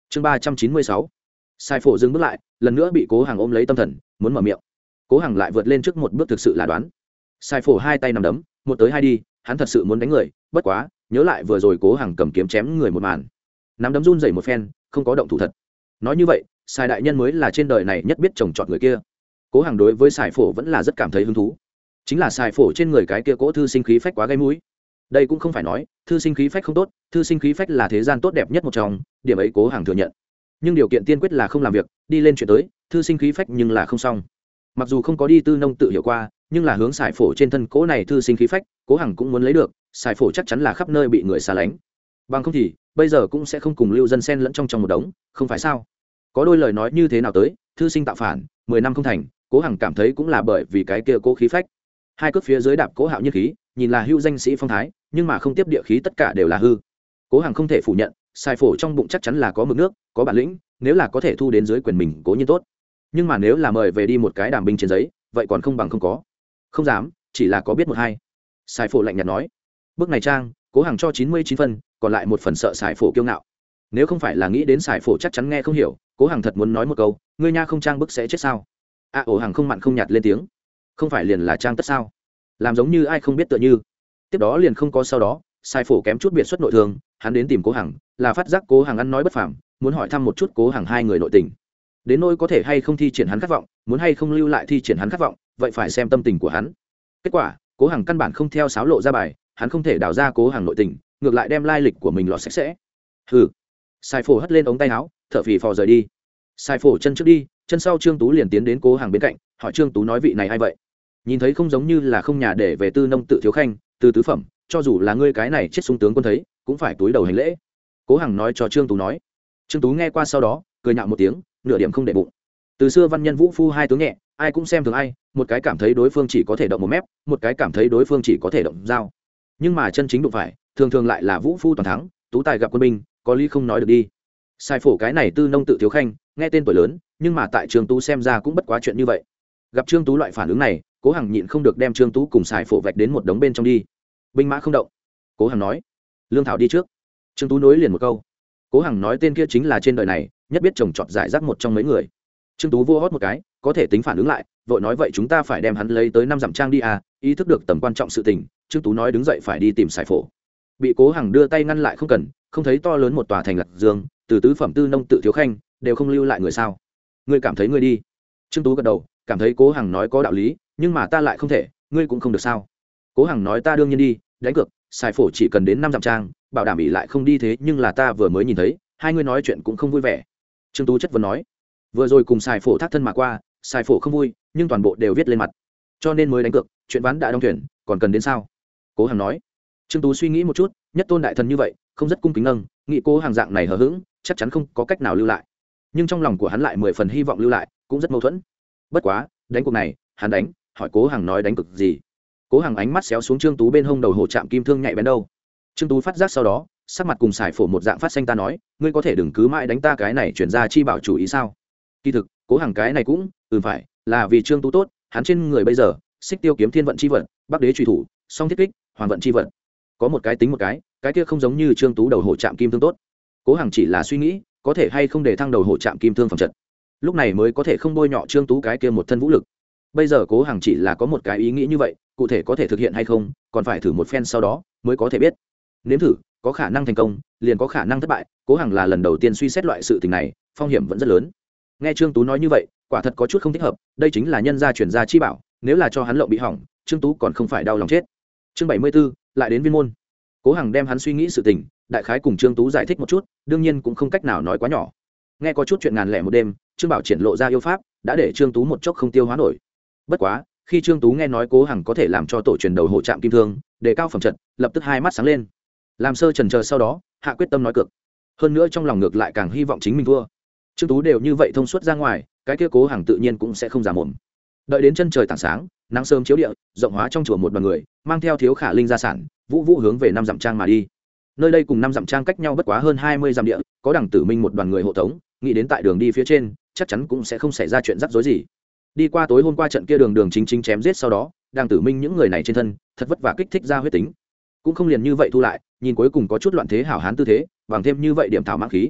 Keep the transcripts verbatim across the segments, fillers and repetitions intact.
chương ba trăm chín mươi sáu. Sai Phổ dừng bước lại, lần nữa bị Cố Hàng ôm lấy tâm thần, muốn mở miệng. Cố Hàng lại vượt lên trước một bước, thực sự là đoán. Sai Phổ hai tay nắm đấm, một tới hai đi, hắn thật sự muốn đánh người, bất quá, nhớ lại vừa rồi Cố Hàng cầm kiếm chém người một màn, nắm đấm run rẩy một phen, không có động thủ thật. Nói như vậy, Sai đại nhân mới là trên đời này nhất biết trồng trọt người kia. Cố Hàng đối với Sai Phổ vẫn là rất cảm thấy hứng thú. Chính là Sai Phổ trên người cái kia cỗ thư sinh khí phách quá gây mũi. Đây cũng không phải nói thư sinh khí phách không tốt, thư sinh khí phách là thế gian tốt đẹp nhất một trong, điểm ấy Cố Hàng thừa nhận. Nhưng điều kiện tiên quyết là không làm việc, đi lên chuyện tới, thư sinh khí phách nhưng là không xong. Mặc dù không có đi tư nông tự hiểu qua, nhưng là hướng Sai Phổ trên thân cỗ này thư sinh khí phách, Cố Hàng cũng muốn lấy được. Sai Phổ chắc chắn là khắp nơi bị người xa lánh, bằng không thì bây giờ cũng sẽ không cùng lưu dân xen lẫn trong trong một đống, không phải sao? Có đôi lời nói như thế nào tới, thư sinh tạo phản, mười năm không thành, Cố Hàng cảm thấy cũng là bởi vì cái kia cố khí phách. Hai cước phía dưới đạp Cố Hạo nhiên khí, nhìn là hưu danh sĩ phong thái, nhưng mà không tiếp địa khí tất cả đều là hư. Cố Hàng không thể phủ nhận, Sai Phổ trong bụng chắc chắn là có mực nước, có bản lĩnh, nếu là có thể thu đến dưới quyền mình cố nhiên tốt. Nhưng mà nếu là mời về đi một cái đàm binh trên giấy, vậy còn không bằng không có. Không dám, chỉ là có biết một hai. Sai Phổ lạnh nhạt nói. Bước này trang, Cố Hàng cho chín mươi chín phân, còn lại một phần sợ Sai Phổ kiêu ngạo. Nếu không phải là nghĩ đến Sai Phổ chắc chắn nghe không hiểu, Cố Hàng thật muốn nói một câu, ngươi nha không trang bức sẽ chết sao? A à, ổ Hàng không mặn không nhạt lên tiếng. Không phải liền là trang tất sao? Làm giống như ai không biết tựa như. Tiếp đó liền không có sau đó, Sai Phổ kém chút biệt xuất nội thương, hắn đến tìm Cố Hàng, là phát giác Cố Hàng ăn nói bất phàm, muốn hỏi thăm một chút Cố Hàng hai người nội tình. Đến nỗi có thể hay không thi triển hắn khát vọng, muốn hay không lưu lại thi triển hắn khát vọng, vậy phải xem tâm tình của hắn. Kết quả, Cố Hàng căn bản không theo sáo lộ ra bài, hắn không thể đào ra Cố Hàng nội tình, ngược lại đem lai lịch của mình lọt sạch sẽ. Hừ. Sai Phổ hất lên ống tay áo, thở phì phò rời đi. Sai Phổ chân trước đi, chân sau Trương Tú liền tiến đến Cố Hàng bên cạnh, hỏi Trương Tú nói vị này ai vậy? Nhìn thấy không giống như là không nhà để về tư nông tự thiếu khanh, từ tứ phẩm, cho dù là ngươi cái này chết súng tướng quân thấy, cũng phải túi đầu hành lễ. Cố Hàng nói cho Trương Tú nói. Trương Tú nghe qua sau đó, cười nhạo một tiếng, nửa điểm không để bụng. Từ xưa văn nhân vũ phu hai tướng nhẹ, ai cũng xem thường ai, một cái cảm thấy đối phương chỉ có thể động một mép, một cái cảm thấy đối phương chỉ có thể động dao. Nhưng mà chân chính đụng phải, thường thường lại là vũ phu toàn thắng, tú tài gặp quân binh, có lý không nói được đi. Sai Phổ cái này tư nông tự thiếu khanh, nghe tên tuổi lớn, nhưng mà tại Trương Tú xem ra cũng bất quá chuyện như vậy. Gặp Trương Tú loại phản ứng này, Cố Hàng nhịn không được đem Trương Tú cùng Sai Phổ vạch đến một đống bên trong đi. Binh mã không động. Cố Hàng nói. Lương thảo đi trước. Trương Tú nối liền một câu. Cố Hàng nói tên kia chính là trên đời này nhất biết trồng trọt giải rác một trong mấy người. Trương Tú vô hót một cái, có thể tính phản ứng lại, vội nói vậy chúng ta phải đem hắn lấy tới năm dặm trang đi à, ý thức được tầm quan trọng sự tình, Trương Tú nói đứng dậy phải đi tìm Sai Phổ. Bị Cố Hàng đưa tay ngăn lại không cần, không thấy to lớn một tòa thành Lạc Dương, từ tứ phẩm tư nông tự thiếu khanh, đều không lưu lại người sao? Ngươi cảm thấy ngươi đi? Trương Tú gật đầu, cảm thấy Cố Hàng nói có đạo lý, nhưng mà ta lại không thể, ngươi cũng không được sao? Cố Hàng nói ta đương nhiên đi, đánh cược, Sai Phổ chỉ cần đến năm dặm trang, bảo đảm ỷ lại không đi thế, nhưng là ta vừa mới nhìn thấy, hai người nói chuyện cũng không vui vẻ. Trương Tú chất vấn nói, vừa rồi cùng Sai Phổ thác thân mà qua, Sai Phổ không vui, nhưng toàn bộ đều viết lên mặt, cho nên mới đánh cược, chuyện ván đã đóng thuyền, còn cần đến sao? Cố Hàng nói. Trương Tú suy nghĩ một chút, nhất tôn đại thần như vậy, không rất cung kính nâng, nghĩ Cố Hàng dạng này hờ hững, chắc chắn không có cách nào lưu lại, nhưng trong lòng của hắn lại mười phần hy vọng lưu lại, cũng rất mâu thuẫn. Bất quá, đánh cuộc này, hắn đánh, hỏi Cố Hàng nói đánh cược gì? Cố Hàng ánh mắt xéo xuống Trương Tú bên hông đầu hổ chạm kim thương nhạy bén đâu. Trương Tú phát giác sau đó, sắc mặt cùng Sai Phổ một dạng phát xanh, ta nói, ngươi có thể đừng cứ mãi đánh ta cái này chuyển ra chi bảo chủ ý sao? Kỳ thực, Cố Hàng cái này cũng, ừ phải, là vì Trương Tú tốt, hắn trên người bây giờ, xích tiêu kiếm thiên vận chi vận, bắc đế truy thủ, song thiết kích, hoàng vận chi vận. Có một cái tính một cái, cái kia không giống như Trương Tú đầu hổ chạm kim thương tốt. Cố Hàng chỉ là suy nghĩ, có thể hay không để thăng đầu hổ chạm kim thương phẩm trận. Lúc này mới có thể không bôi nhọ Trương Tú cái kia một thân vũ lực. Bây giờ Cố Hàng chỉ là có một cái ý nghĩ như vậy, cụ thể có thể thực hiện hay không, còn phải thử một phen sau đó mới có thể biết. Nếm thử, có khả năng thành công, liền có khả năng thất bại, Cố Hàng là lần đầu tiên suy xét loại sự tình này, phong hiểm vẫn rất lớn. Nghe Trương Tú nói như vậy, quả thật có chút không thích hợp, đây chính là nhân gia chuyển gia chi bảo, nếu là cho hắn lộng bị hỏng, Trương Tú còn không phải đau lòng chết. Chương bảy mươi 74, lại đến viên môn. Cố Hàng đem hắn suy nghĩ sự tình, đại khái cùng Trương Tú giải thích một chút, đương nhiên cũng không cách nào nói quá nhỏ. Nghe có chút chuyện ngàn lẻ một đêm, Trương Bảo triển lộ ra yêu pháp, đã để Trương Tú một chốc không tiêu hóa nổi. Bất quá, khi Trương Tú nghe nói Cố Hàng có thể làm cho tổ truyền đầu hộ trạm kim thương, đề cao phẩm trận, lập tức hai mắt sáng lên. Làm sơ chần chờ sau đó, hạ quyết tâm nói cược. Hơn nữa trong lòng ngược lại càng hy vọng chính mình thua. Trương Tú đều như vậy thông suốt ra ngoài, cái kia Cố Hàng tự nhiên cũng sẽ không giả mồm. Đợi đến chân trời tảng sáng, nắng sớm chiếu địa, rộng hóa trong chùa một đoàn người, mang theo Thiếu Khả Linh gia sản, vũ vũ hướng về năm dặm trang mà đi. Nơi đây cùng năm dặm trang cách nhau bất quá hơn hai mươi dặm địa, có Đằng Tử Minh một đoàn người hộ tống, nghĩ đến tại đường đi phía trên, chắc chắn cũng sẽ không xảy ra chuyện rắc rối gì. Đi qua tối hôm qua trận kia đường đường chính chính chém giết sau đó, Đằng Tử Minh những người này trên thân, thật vất vả kích thích ra huyết tính, cũng không liền như vậy thu lại, nhìn cuối cùng có chút loạn thế hảo hán tư thế, bằng thêm như vậy điểm thảo mãng khí.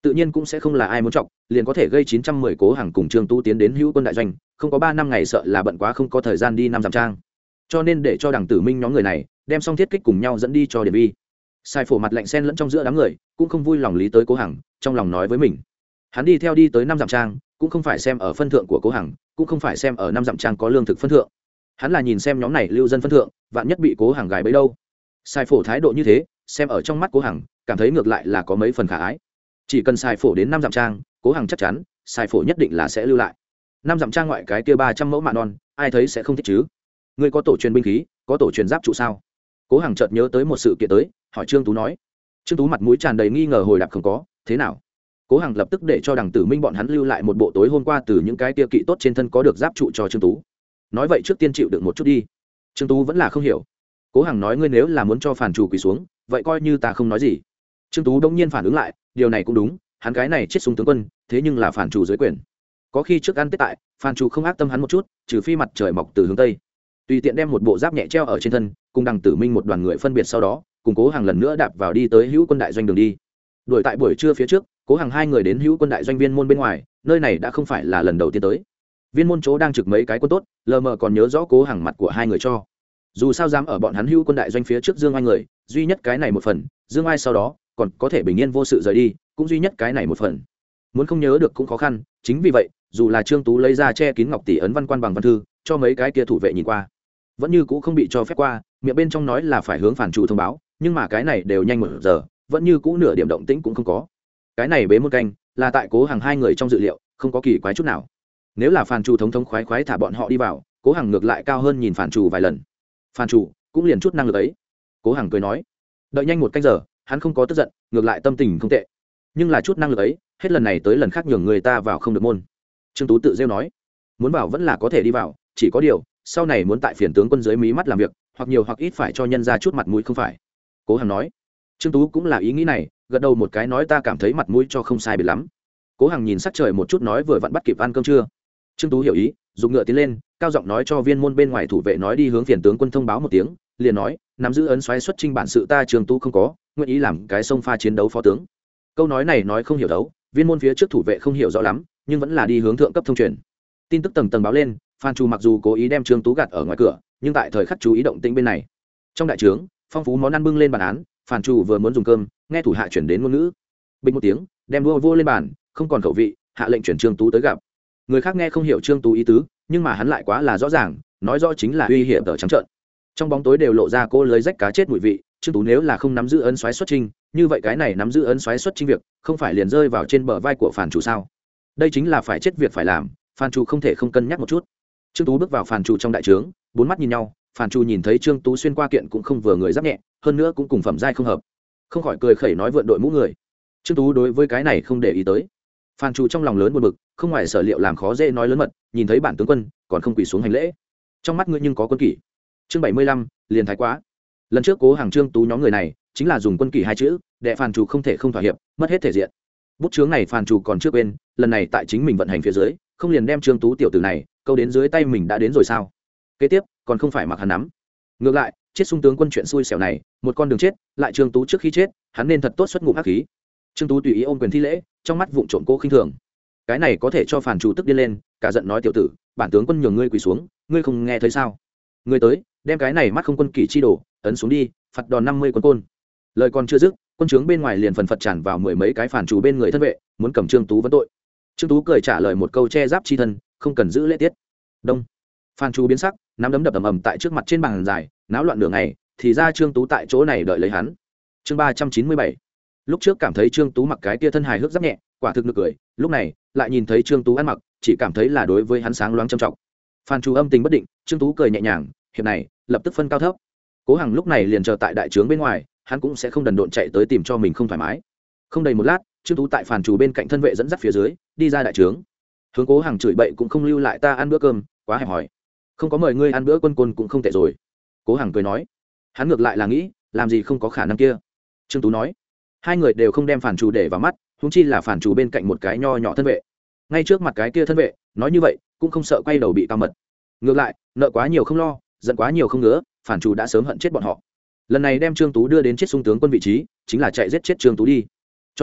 tự nhiên cũng sẽ không là ai muốn trọng, liền có thể gây chín trăm mười cố hàng cùng trương tú tiến đến hữu quân đại doanh, không có ba năm ngày sợ là bận quá không có thời gian đi năm dặm trang. Cho nên để cho đằng tử minh nhóm người này đem xong thiết kích cùng nhau dẫn đi cho điền vi. Sai Phổ mặt lạnh sen lẫn trong giữa đám người, cũng không vui lòng lý tới cố hằng, trong lòng nói với mình, hắn đi theo đi tới năm dặm trang, cũng không phải xem ở phân thượng của cố hằng, cũng không phải xem ở năm dặm trang có lương thực phân thượng, hắn là nhìn xem nhóm này lưu dân phân thượng, vạn nhất bị cố hằng gài bẫy đâu. Sai Phổ thái độ như thế, xem ở trong mắt cố hằng, cảm thấy ngược lại là có mấy phần khả ái. Chỉ cần Sai Phổ đến năm dặm trang, cố hằng chắc chắn Sai Phổ nhất định là sẽ lưu lại. Năm dặm trang ngoại cái kia ba trăm mẫu mạ non, ai thấy sẽ không thích chứ? Ngươi có tổ truyền binh khí, có tổ truyền giáp trụ sao? Cố hằng chợt nhớ tới một sự kiện tới, hỏi Trương Tú nói. Trương Tú mặt mũi tràn đầy nghi ngờ hồi đáp không có. Thế nào? Cố hằng lập tức để cho đằng tử minh bọn hắn lưu lại một bộ tối hôm qua từ những cái kia kỵ tốt trên thân có được giáp trụ cho Trương Tú. Nói vậy trước tiên chịu đựng một chút đi. Trương Tú vẫn là không hiểu. Cố hằng nói ngươi nếu là muốn cho phản chủ quỳ xuống, vậy coi như ta không nói gì. Trương Tú đông nhiên phản ứng lại, điều này cũng đúng, hắn cái này chết súng tướng quân, thế nhưng là phản chủ dưới quyền. Có khi trước ăn tết tại, phản chủ không ác tâm hắn một chút, trừ phi mặt trời mọc từ hướng tây. Tùy tiện đem một bộ giáp nhẹ treo ở trên thân, cùng đằng tử minh một đoàn người phân biệt sau đó, cùng Cố Hằng lần nữa đạp vào đi tới hữu quân đại doanh đường đi. Đuổi tại buổi trưa phía trước, Cố Hằng hai người đến hữu quân đại doanh viên môn bên ngoài, nơi này đã không phải là lần đầu tiên tới. Viên môn chỗ đang trực mấy cái quân tốt, lờ mờ còn nhớ rõ Cố Hằng mặt của hai người cho. Dù sao dám ở bọn hắn hữu quân đại doanh phía trước Dương Ai người, duy nhất cái này một phần, Dương Ai sau đó còn có thể bình yên vô sự rời đi, cũng duy nhất cái này một phần. Muốn không nhớ được cũng khó khăn, chính vì vậy, dù là Trương Tú lấy ra che kín ngọc tỷ ấn văn quan bằng văn thư, cho mấy cái kia thủ vệ nhìn qua, vẫn như cũ không bị cho phép qua, miệng bên trong nói là phải hướng phản chủ thông báo, nhưng mà cái này đều nhanh một giờ, vẫn như cũ nửa điểm động tĩnh cũng không có. Cái này bế một canh, là tại Cố Hằng hai người trong dự liệu, không có kỳ quái chút nào. Nếu là phản chủ thống thống khoái khoái thả bọn họ đi vào, Cố Hằng ngược lại cao hơn nhìn phản chủ vài lần. Phản chủ cũng liền chút năng lực ấy. Cố Hằng cười nói, đợi nhanh một canh giờ, hắn không có tức giận, ngược lại tâm tình không tệ. Nhưng là chút năng lực ấy, hết lần này tới lần khác nhường người ta vào không được môn. Trương Tú tự rêu nói, muốn vào vẫn là có thể đi vào, chỉ có điều sau này muốn tại phiền tướng quân dưới mí mắt làm việc, hoặc nhiều hoặc ít phải cho nhân ra chút mặt mũi không phải. Cố Hằng nói. Trương Tú cũng là ý nghĩ này, gật đầu một cái nói ta cảm thấy mặt mũi cho không sai biệt lắm. Cố Hằng nhìn sắc trời một chút nói vừa vặn bắt kịp ăn cơm trưa. Trương Tú hiểu ý, dùng ngựa tiến lên, cao giọng nói cho viên môn bên ngoài thủ vệ nói đi hướng phiền tướng quân thông báo một tiếng, liền nói nắm giữ ấn xoáy xuất chinh bản sự ta Trương Tú không có, nguyện ý làm cái sông pha chiến đấu phó tướng. Câu nói này nói không hiểu đấu, viên môn phía trước thủ vệ không hiểu rõ lắm, nhưng vẫn là đi hướng thượng cấp thông truyền. Tin tức tầng tầng báo lên, Phan Chu mặc dù cố ý đem Trương Tú gạt ở ngoài cửa, nhưng tại thời khắc chú ý động tĩnh bên này. Trong đại trướng, phong phú món ăn bưng lên bàn án, Phan Chu vừa muốn dùng cơm, nghe thủ hạ chuyển đến ngôn ngữ. Bình một tiếng, đem đua vô lên bàn, không còn khẩu vị, hạ lệnh chuyển Trương Tú tới gặp. Người khác nghe không hiểu Trương Tú ý tứ, nhưng mà hắn lại quá là rõ ràng, nói rõ chính là uy hiểm tờ trắng trợn. Trong bóng tối đều lộ ra cô lưới rách cá chết mùi vị, Trương Tú nếu là không nắm giữ ấn xoáy xuất chinh, như vậy cái này nắm giữ ấn xoáy xuất chinh việc, không phải liền rơi vào trên bờ vai của Phan Chu sao? Đây chính là phải chết việc phải làm, Phan Chu không thể không cân nhắc một chút. Trương Tú bước vào Phan Chu trong đại trướng, bốn mắt nhìn nhau, Phan Chu nhìn thấy Trương Tú xuyên qua kiện cũng không vừa người giáp nhẹ, hơn nữa cũng cùng phẩm giai không hợp, không khỏi cười khẩy nói vượn đội mũ người. Trương Tú đối với cái này không để ý tới. Phan Chu trong lòng lớn buồn bực, không ngoài sở liệu làm khó dễ nói lớn mật, nhìn thấy bản tướng quân, còn không quỳ xuống hành lễ. Trong mắt ngươi nhưng có quân kỷ. Chương bảy mươi lăm, liền thái quá. Lần trước Cố Hàng Trương Tú nhóm người này, chính là dùng quân kỷ hai chữ, để Phan Chu không thể không thỏa hiệp, mất hết thể diện. Bút chướng này Phan Chu còn chưa quên, lần này tại chính mình vận hành phía dưới, không liền đem Trương Tú tiểu tử này câu đến dưới tay mình đã đến rồi sao? Kế tiếp, còn không phải mặc hắn nắm. Ngược lại, chết sung tướng quân chuyện xui xẻo này, một con đường chết, lại Trương Tú trước khi chết, hắn nên thật tốt xuất ngụm hắc khí. Trương Tú tùy ý ôm quyền thi lễ, trong mắt vụng trộm cố khinh thường. Cái này có thể cho Phan Chu tức điên lên, cả giận nói tiểu tử, bản tướng quân nhường ngươi quỳ xuống, ngươi không nghe thấy sao? Ngươi tới, đem cái này mắt không quân kỷ chi đổ, ấn xuống đi, phạt đòn năm mươi quân côn. Lời còn chưa dứt, quân trướng bên ngoài liền phần phật tràn vào mười mấy cái Phan Chu bên người thân vệ, muốn cầm Trương Tú vấn tội. Trương Tú cười trả lời một câu che giáp chi thân, không cần giữ lễ tiết. Đông. Phan Chu biến sắc, nắm đấm đập ầm ầm tại trước mặt trên bàn dài, náo loạn nửa ngày, thì ra Trương Tú tại chỗ này đợi lấy hắn. Chương ba trăm chín mươi bảy. Lúc trước cảm thấy Trương Tú mặc cái kia thân hài hước rất nhẹ, quả thực nực cười, lúc này lại nhìn thấy Trương Tú ăn mặc, chỉ cảm thấy là đối với hắn sáng loáng trầm trọng. Phan Chu âm tình bất định, Trương Tú cười nhẹ nhàng, hiệp này, lập tức phân cao thấp. Cố Hằng lúc này liền chờ tại đại trướng bên ngoài, hắn cũng sẽ không đần độn chạy tới tìm cho mình không thoải mái. Không đầy một lát, Trương Tú tại Phan Chu bên cạnh thân vệ dẫn dắt phía dưới, đi ra đại trướng. Hướng Cố Hằng chửi bậy cũng không lưu lại ta ăn bữa cơm, quá hẹp hòi. Không có mời ngươi ăn bữa quân quân cũng không tệ rồi. Cố Hằng cười nói, hắn ngược lại là nghĩ, làm gì không có khả năng kia. Trương Tú nói, hai người đều không đem Phan Chu để vào mắt, huống chi là Phan Chu bên cạnh một cái nho nhỏ thân vệ. Ngay trước mặt cái kia thân vệ, nói như vậy, cũng không sợ quay đầu bị cao mật. Ngược lại, nợ quá nhiều không lo, giận quá nhiều không ngứa, Phan Chu đã sớm hận chết bọn họ. Lần này đem Trương Tú đưa đến chết sung tướng quân vị trí, chính là chạy giết chết Trương Tú đi. Cho nên,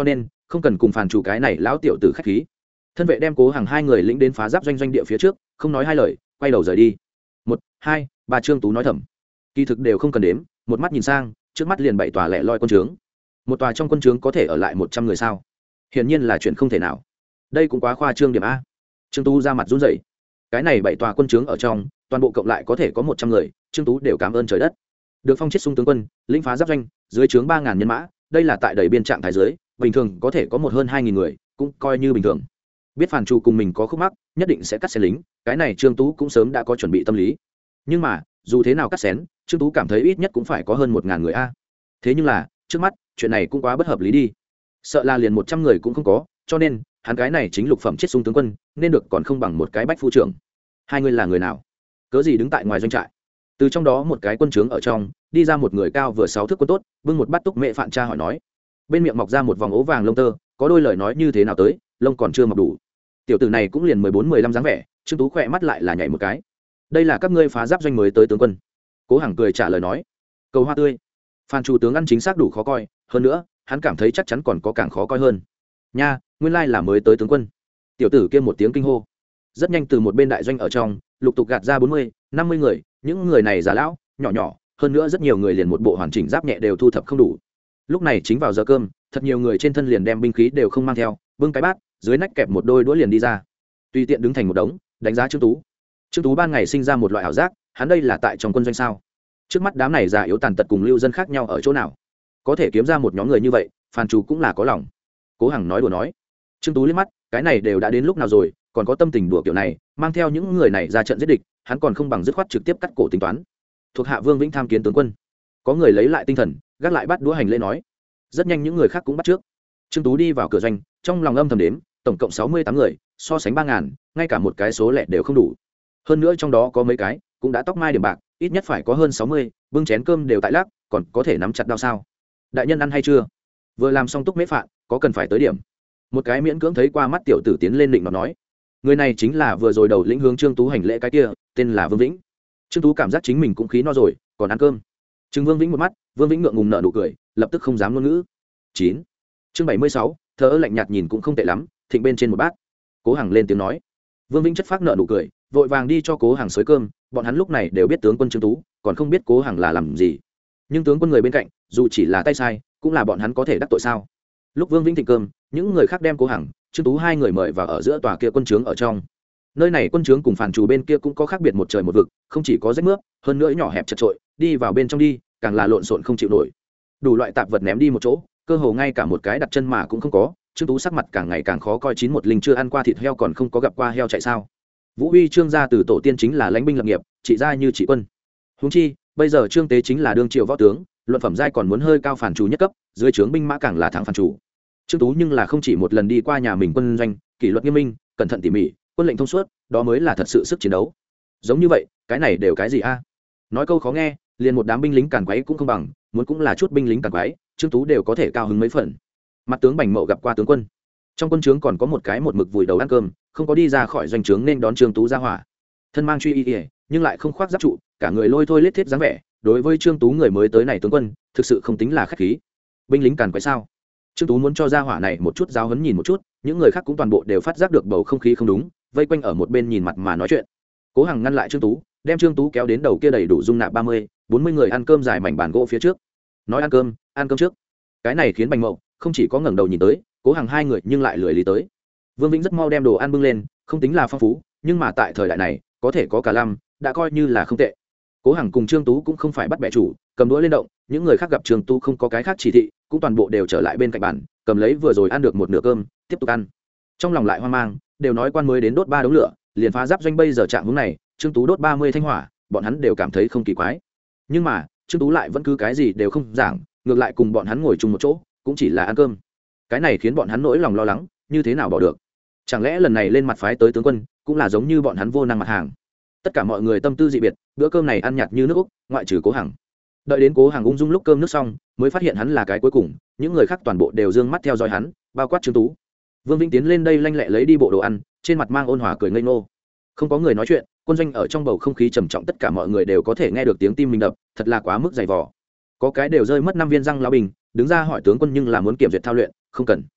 không cần cùng phản chủ cái này lão tiểu tử khách khí. Thân vệ đem Cố Hằng hai người lĩnh đến phá giáp doanh doanh địa phía trước, không nói hai lời, quay đầu rời đi. Một, hai, ba Trương Tú nói thầm. Kỳ thực đều không cần đếm, một mắt nhìn sang, trước mắt liền bảy tòa lẻ loi quân trướng. Một tòa trong quân trướng có thể ở lại một trăm người sao? Hiển nhiên là chuyện không thể nào. Đây cũng quá khoa trương điểm a. Trương Tú ra mặt run rẩy. Cái này bảy tòa quân trướng ở trong, toàn bộ cộng lại có thể có một trăm người, Trương Tú đều cảm ơn trời đất. Được phong chết sung tướng quân, lĩnh phá giáp doanh, dưới trướng ba ngàn nhân mã, đây là tại đầy biên trạng thái dưới, bình thường có thể có một hơn hai nghìn người, cũng coi như bình thường. Biết phản chủ cùng mình có khúc mắc, nhất định sẽ cắt xén lính, cái này Trương Tú cũng sớm đã có chuẩn bị tâm lý. Nhưng mà, dù thế nào cắt xén, Trương Tú cảm thấy ít nhất cũng phải có hơn một ngàn người a. Thế nhưng là, trước mắt, chuyện này cũng quá bất hợp lý đi. Sợ là liền một trăm người cũng không có, cho nên, hắn cái này chính lục phẩm chết sung tướng quân, nên được còn không bằng một cái bách phu trưởng. Hai người là người nào? Cớ gì đứng tại ngoài doanh trại? Từ trong đó một cái quân trướng ở trong, đi ra một người cao vừa sáu thước quân tốt, bưng một bát túc mẹ phạn cha hỏi nói. Bên miệng mọc ra một vòng ố vàng lông tơ, có đôi lời nói như thế nào tới, lông còn chưa mọc đủ. Tiểu tử này cũng liền mười bốn mười lăm dáng vẻ, Trương Tú khỏe mắt lại là nhảy một cái. Đây là các ngươi phá giáp doanh mới tới tướng quân. Cố Hằng cười trả lời nói. Cầu hoa tươi. Phan chủ tướng ăn chính xác đủ khó coi, hơn nữa, hắn cảm thấy chắc chắn còn có càng khó coi hơn. Nha, nguyên lai là mới tới tướng quân. Tiểu tử kia một tiếng kinh hô. Rất nhanh từ một bên đại doanh ở trong, lục tục gạt ra bốn mươi, năm mươi người, những người này già lão, nhỏ nhỏ, hơn nữa rất nhiều người liền một bộ hoàn chỉnh giáp nhẹ đều thu thập không đủ. Lúc này chính vào giờ cơm, thật nhiều người trên thân liền đem binh khí đều không mang theo, bưng cái bát, dưới nách kẹp một đôi đũa liền đi ra. Tùy tiện đứng thành một đống, đánh giá Trương Tú. Trương Tú ban ngày sinh ra một loại ảo giác, hắn đây là tại trong quân doanh sao? Trước mắt đám này già yếu tàn tật cùng lưu dân khác nhau ở chỗ nào? Có thể kiếm ra một nhóm người như vậy, Phan chủ cũng là có lòng. Cố Hằng nói đùa nói. Trương Tú liếc mắt, cái này đều đã đến lúc nào rồi, còn có tâm tình đùa kiểu này, mang theo những người này ra trận giết địch, hắn còn không bằng dứt khoát trực tiếp cắt cổ tính toán. Thuộc hạ Vương Vĩnh tham kiến tướng quân. Có người lấy lại tinh thần, gác lại bắt đũa hành lễ nói. Rất nhanh những người khác cũng bắt trước. Trương Tú đi vào cửa doanh, trong lòng âm thầm đếm, tổng cộng sáu mươi tám người, so sánh ba ngàn, ngay cả một cái số lẻ đều không đủ. Hơn nữa trong đó có mấy cái cũng đã tóc mai điểm bạc, ít nhất phải có hơn sáu mươi, bưng chén cơm đều tại lắc, còn có thể nắm chặt đao sao? Đại nhân ăn hay chưa? Vừa làm xong túc mễ phạn, có cần phải tới điểm? Một cái miễn cưỡng thấy qua mắt tiểu tử tiến lên định nó nói. Người này chính là vừa rồi đầu lĩnh hướng Trương Tú hành lễ cái kia, tên là Vương Vĩnh. Trương Tú cảm giác chính mình cũng khí no rồi, còn ăn cơm. Trừng Vương Vĩnh một mắt, Vương Vĩnh ngượng ngùng nở nụ cười, lập tức không dám ngôn ngữ. Chín, chương bảy mươi sáu, thờ ơ lạnh nhạt nhìn cũng không tệ lắm, thịnh bên trên một bát. Cố Hằng lên tiếng nói. Vương Vĩnh chất phác nở nụ cười, vội vàng đi cho Cố Hằng xới cơm, bọn hắn lúc này đều biết tướng quân Trương Tú, còn không biết Cố Hằng là làm gì. Nhưng tướng quân người bên cạnh, dù chỉ là tay sai, cũng là bọn hắn có thể đắc tội sao? Lúc Vương Vĩnh thịnh cơm, những người khác đem Cố Hằng, Trương Tú hai người mời vào ở giữa tòa kia quân trướng ở trong. Nơi này quân trướng cùng phản chủ bên kia cũng có khác biệt một trời một vực, không chỉ có rách mướp, hơn nữa nhỏ hẹp chật trội, đi vào bên trong đi, càng là lộn xộn không chịu nổi. Đủ loại tạp vật ném đi một chỗ, cơ hồ ngay cả một cái đặt chân mà cũng không có. Trương Tú sắc mặt càng ngày càng khó coi, chín một linh chưa ăn qua thịt heo còn không có gặp qua heo chạy sao? Vũ Huy Trương gia từ tổ tiên chính là lãnh binh lập nghiệp, trị gia như trị quân. Huống chi, bây giờ Trương Tế chính là đương triệu võ tướng, luận phẩm giai còn muốn hơi cao phản chủ nhất cấp, dưới trướng binh mã càng là thắng phản chủ. Trương Tú nhưng là không chỉ một lần đi qua nhà mình quân doanh, kỷ luật nghiêm minh, cẩn thận tỉ mỉ, quân lệnh thông suốt, đó mới là thật sự sức chiến đấu. Giống như vậy, cái này đều cái gì a? Nói câu khó nghe, liền một đám binh lính càn quấy cũng không bằng, muốn cũng là chút binh lính càn quấy, Trương Tú đều có thể cao hứng mấy phần. Mặt tướng Bành Mậu gặp qua tướng quân. Trong quân trướng còn có một cái một mực vùi đầu ăn cơm, không có đi ra khỏi doanh trướng nên đón Trương Tú ra hỏa. Thân mang truy y, nhưng lại không khoác giáp trụ, cả người lôi thôi lết thiết dáng vẻ, đối với Trương Tú người mới tới này tướng quân, thực sự không tính là khách khí. Binh lính càn quấy sao? Trương Tú muốn cho ra hỏa này một chút giáo huấn nhìn một chút, những người khác cũng toàn bộ đều phát giác được bầu không khí không đúng, vây quanh ở một bên nhìn mặt mà nói chuyện. Cố Hằng ngăn lại Trương Tú, đem Trương Tú kéo đến đầu kia đầy đủ dung nạp ba mươi, bốn mươi người ăn cơm dài mảnh bàn gỗ phía trước. Nói ăn cơm, ăn cơm trước. Cái này khiến Bành Mậu không chỉ có ngẩng đầu nhìn tới, Cố Hằng hai người nhưng lại lười lý tới. Vương Vĩnh rất mau đem đồ ăn bưng lên, không tính là phong phú, nhưng mà tại thời đại này, có thể có cả lăm, đã coi như là không tệ. Cố Hằng cùng Trương Tú cũng không phải bắt bẻ chủ, cầm đũa lên động, những người khác gặp Trương Tú không có cái khác chỉ thị, cũng toàn bộ đều trở lại bên cạnh bàn, cầm lấy vừa rồi ăn được một nửa cơm, tiếp tục ăn. Trong lòng lại hoang mang, đều nói quan mới đến đốt ba đống lửa, liền phá giáp doanh bây giờ trạng hướng này, Trương Tú đốt ba mươi thanh hỏa, bọn hắn đều cảm thấy không kỳ quái. Nhưng mà, Trương Tú lại vẫn cứ cái gì đều không giảng, ngược lại cùng bọn hắn ngồi chung một chỗ, cũng chỉ là ăn cơm. Cái này khiến bọn hắn nỗi lòng lo lắng, như thế nào bỏ được? Chẳng lẽ lần này lên mặt phái tới tướng quân, cũng là giống như bọn hắn vô năng mặt hàng? Tất cả mọi người tâm tư dị biệt, bữa cơm này ăn nhạt như nước Úc, ngoại trừ Cố Hằng. Đợi đến Cố Hằng ung dung lúc cơm nước xong, mới phát hiện hắn là cái cuối cùng, những người khác toàn bộ đều dương mắt theo dõi hắn, bao quát Trương Tú. Vương Vĩnh tiến lên đây lanh lẹ lấy đi bộ đồ ăn, trên mặt mang ôn hòa cười ngây ngô. Không có người nói chuyện, quân doanh ở trong bầu không khí trầm trọng, tất cả mọi người đều có thể nghe được tiếng tim mình đập, thật là quá mức dày vò. Có cái đều rơi mất năm viên răng lão bình, đứng ra hỏi tướng quân nhưng là muốn kiểm duyệt thao luyện, không cần.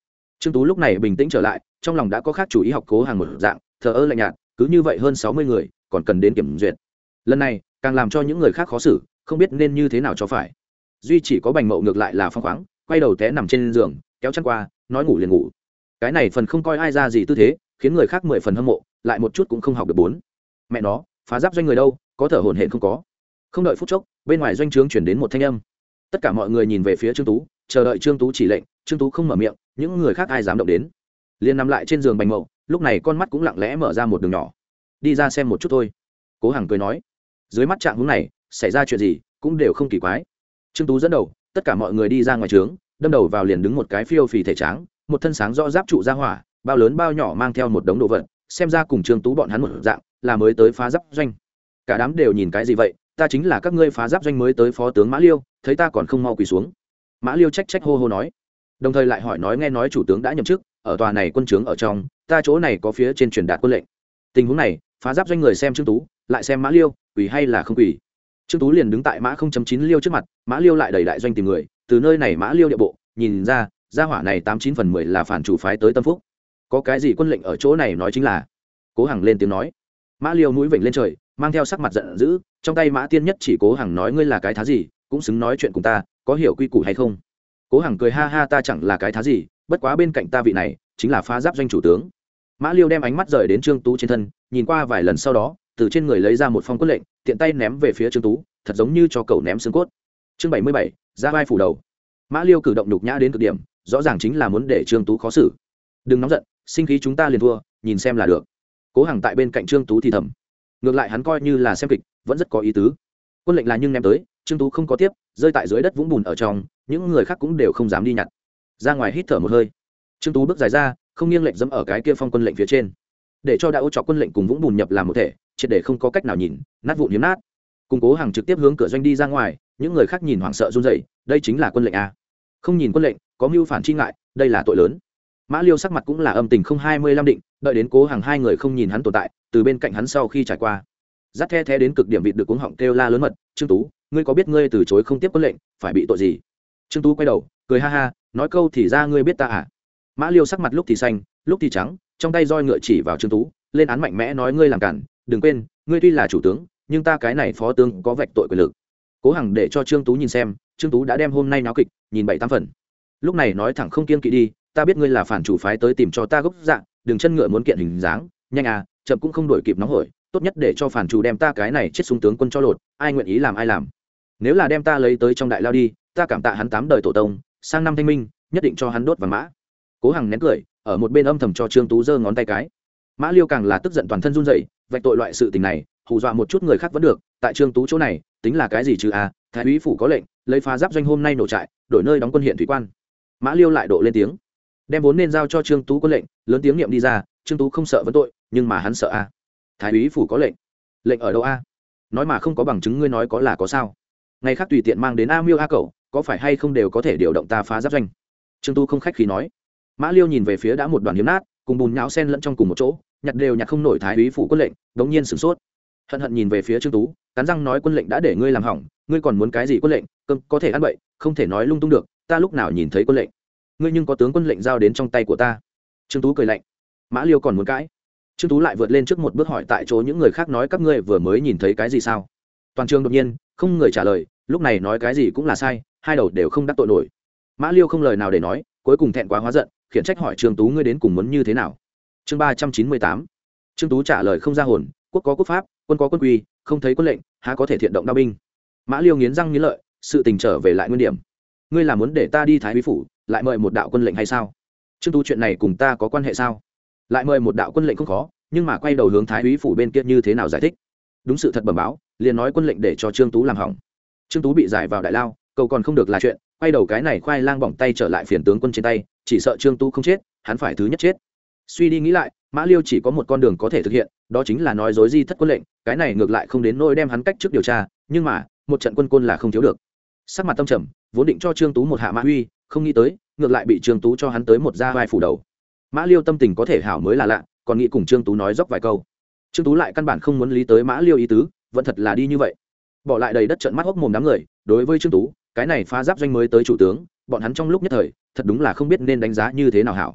Trương Tú lúc này bình tĩnh trở lại, trong lòng đã có khác chủ ý học Cố Hàng một dạng, thờ ơ lạnh nhạt, cứ như vậy hơn sáu mươi người, còn cần đến kiểm duyệt. Lần này, càng làm cho những người khác khó xử, không biết nên như thế nào cho phải. Duy chỉ có Bành Mậu ngược lại là phóng khoáng, quay đầu té nằm trên giường, kéo chăn qua, nói ngủ liền ngủ. Cái này phần không coi ai ra gì tư thế, khiến người khác mười phần hâm mộ, lại một chút cũng không học được bốn. Mẹ nó, phá giáp doanh người đâu, có thở hổn hển không có. Không đợi phút chốc, bên ngoài doanh trướng chuyển đến một thanh âm. Tất cả mọi người nhìn về phía Trương Tú, chờ đợi Trương Tú chỉ lệnh. Trương Tú không mở miệng, những người khác ai dám động đến. Liên nằm lại trên giường Bành Mậu, lúc này con mắt cũng lặng lẽ mở ra một đường nhỏ. Đi ra xem một chút thôi. Cố Hằng cười nói. Dưới mắt trạng huống này, xảy ra chuyện gì cũng đều không kỳ quái. Trương Tú dẫn đầu, tất cả mọi người đi ra ngoài trướng, đâm đầu vào liền đứng một cái phiêu phì thể tráng, một thân sáng rõ giáp trụ ra hỏa, bao lớn bao nhỏ mang theo một đống đồ vật, xem ra cùng Trương Tú bọn hắn một dạng, là mới tới phá giáp doanh. Cả đám đều nhìn cái gì vậy, ta chính là các ngươi phá giáp doanh mới tới phó tướng Mã Liêu, thấy ta còn không mau quỳ xuống. Mã Liêu trách trách hô hô nói, đồng thời lại hỏi nói nghe nói chủ tướng đã nhậm chức, ở tòa này quân trướng ở trong, ta chỗ này có phía trên truyền đạt quân lệnh. Tình huống này, phá giáp doanh người xem Trương Tú, lại xem Mã Liêu, quỳ hay là không quỳ. Trương Tú liền đứng tại mã không chấm chín Liêu trước mặt, Mã Liêu lại đẩy đại doanh tìm người, từ nơi này Mã Liêu địa bộ, nhìn ra, gia hỏa này tám chín phần mười là phản chủ phái tới Tâm Phúc. Có cái gì quân lệnh ở chỗ này nói chính là. Cố Hằng lên tiếng nói. Mã Liêu mũi vểnh lên trời, mang theo sắc mặt giận dữ, trong tay Mã Tiên Nhất chỉ Cố Hằng nói ngươi là cái thá gì, cũng xứng nói chuyện cùng ta, có hiểu quy củ hay không? Cố Hằng cười ha ha, ta chẳng là cái thá gì, bất quá bên cạnh ta vị này chính là phá giáp doanh chủ tướng. Mã Liêu đem ánh mắt rời đến Trương Tú trên thân, nhìn qua vài lần sau đó, từ trên người lấy ra một phong quân lệnh, tiện tay ném về phía Trương Tú, thật giống như cho cậu ném xương cốt. Chương bảy mươi bảy, ra vai phủ đầu. Mã Liêu cử động nhục nhã đến cực điểm, rõ ràng chính là muốn để Trương Tú khó xử. Đừng nóng giận, sinh khí chúng ta liền thua, nhìn xem là được. Cố Hằng tại bên cạnh Trương Tú thì thầm. Ngược lại hắn coi như là xem kịch, vẫn rất có ý tứ. Quân lệnh là nhưng ném tới, Trương Tú không có tiếp, rơi tại dưới đất vũng bùn ở trong, những người khác cũng đều không dám đi nhặt. Ra ngoài hít thở một hơi. Trương Tú bước dài ra, không nghiêng lệnh dẫm ở cái kia phong quân lệnh phía trên, để cho đạo trọc quân lệnh cùng vũng bùn nhập làm một thể, triệt để không có cách nào nhìn, nát vụn hiếm nát. Cùng Cố Hằng trực tiếp hướng cửa doanh đi ra ngoài, những người khác nhìn hoảng sợ run rẩy, đây chính là quân lệnh a. Không nhìn quân lệnh, có mưu phản chi ngại, đây là tội lớn. Mã Liêu sắc mặt cũng là âm tình không hai mươi lăm định, đợi đến Cố Hằng hai người không nhìn hắn tồn tại, từ bên cạnh hắn sau khi trải qua, dắt the the đến cực điểm vịt được cuống họng kêu la lớn mật, Trương Tú, ngươi có biết ngươi từ chối không tiếp quân lệnh, phải bị tội gì? Trương Tú quay đầu, cười ha ha, nói câu thì ra ngươi biết ta à? Mã Liêu sắc mặt lúc thì xanh, lúc thì trắng, trong tay roi ngựa chỉ vào Trương Tú, lên án mạnh mẽ nói ngươi làm cản, đừng quên, ngươi tuy là chủ tướng, nhưng ta cái này phó tướng có vạch tội quyền lực. Cố Hằng để cho Trương Tú nhìn xem, Trương Tú đã đem hôm nay náo kịch nhìn bảy tám phần. Lúc này nói thẳng không kiêng kỵ đi, ta biết ngươi là phản chủ phái tới tìm cho ta gốc dạng, đừng chân ngựa muốn kiện hình dáng, nhanh à, chậm cũng không đổi kịp nóng hổi, tốt nhất để cho phản chủ đem ta cái này chết súng tướng quân cho lột, ai nguyện ý làm ai làm. Nếu là đem ta lấy tới trong đại lao đi, ta cảm tạ hắn tám đời tổ tông, sang năm thanh minh, nhất định cho hắn đốt vàng mã. Cố Hằng nén cười, ở một bên âm thầm cho Trương Tú giơ ngón tay cái. Mã Liêu càng là tức giận toàn thân run rẩy, vạch tội loại sự tình này, hù dọa một chút người khác vẫn được, tại Trương Tú chỗ này, tính là cái gì chứ à, thái úy phủ có lệnh, lấy phá giáp doanh hôm nay nổ trại, đổi nơi đóng quân hiện thủy quan. Mã Liêu lại độ lên tiếng, đem vốn nên giao cho Trương Tú quân lệnh, lớn tiếng niệm đi ra, Trương Tú không sợ vấn tội, nhưng mà hắn sợ a. À. Thái úy phủ có lệnh, lệnh ở đâu a? À? Nói mà không có bằng chứng ngươi nói có là có sao? Ngày khác tùy tiện mang đến A Miêu A Cẩu, có phải hay không đều có thể điều động ta phá giáp doanh. Trương Tú không khách khí nói. Mã Liêu nhìn về phía đã một đoàn hiếm nát, cùng bùn nhão sen lẫn trong cùng một chỗ, nhặt đều nhặt không nổi thái úy phủ quân lệnh, đống nhiên sửng sốt. Hận hận nhìn về phía Trương Tú, cắn răng nói quân lệnh đã để ngươi làm hỏng, ngươi còn muốn cái gì quân lệnh, cơm có thể ăn bậy, không thể nói lung tung được, ta lúc nào nhìn thấy quân lệnh. Ngươi nhưng có tướng quân lệnh giao đến trong tay của ta. Trương Tú cười lạnh. Mã Liêu còn muốn cãi. Trương Tú lại vượt lên trước một bước hỏi tại chỗ những người khác nói các ngươi vừa mới nhìn thấy cái gì sao? Toàn trường đột nhiên, không người trả lời, lúc này nói cái gì cũng là sai, hai đầu đều không đắc tội nổi. Mã Liêu không lời nào để nói, cuối cùng thẹn quá hóa giận, khiển trách hỏi Trương Tú ngươi đến cùng muốn như thế nào? Chương ba trăm chín mươi tám. Trương Tú trả lời không ra hồn, quốc có quốc pháp, quân có quân quy, không thấy quân lệnh, há có thể thiện động đao binh. Mã Liêu nghiến răng nghiến lợi, sự tình trở về lại nguyên điểm. Ngươi là muốn để ta đi thái úy phủ, lại mời một đạo quân lệnh hay sao? Trương Tú chuyện này cùng ta có quan hệ sao? Lại mời một đạo quân lệnh không khó, nhưng mà quay đầu hướng thái úy phủ bên kia như thế nào giải thích? Đúng sự thật bẩm báo, liền nói quân lệnh để cho Trương Tú làm hỏng. Trương Tú bị giải vào đại lao, cầu còn không được là chuyện, quay đầu cái này khoai lang bỏng tay trở lại phiền tướng quân trên tay, chỉ sợ Trương Tú không chết, hắn phải thứ nhất chết. Suy đi nghĩ lại, Mã Liêu chỉ có một con đường có thể thực hiện, đó chính là nói dối di thất quân lệnh, cái này ngược lại không đến nỗi đem hắn cách trước điều tra, nhưng mà, một trận quân côn là không thiếu được. Sắc mặt tâm trầm, vốn định cho Trương Tú một hạ mã uy, không nghĩ tới, ngược lại bị Trương Tú cho hắn tới một ra vai phủ đầu. Mã Liêu tâm tình có thể hảo mới là lạ, còn nghĩ cùng Trương Tú nói dốc vài câu. Trương Tú lại căn bản không muốn lý tới Mã Liêu ý tứ, vẫn thật là đi như vậy. Bỏ lại đầy đất trợn mắt hốc mồm đám người, đối với Trương Tú, cái này phá giáp doanh mới tới chủ tướng, bọn hắn trong lúc nhất thời, thật đúng là không biết nên đánh giá như thế nào hảo.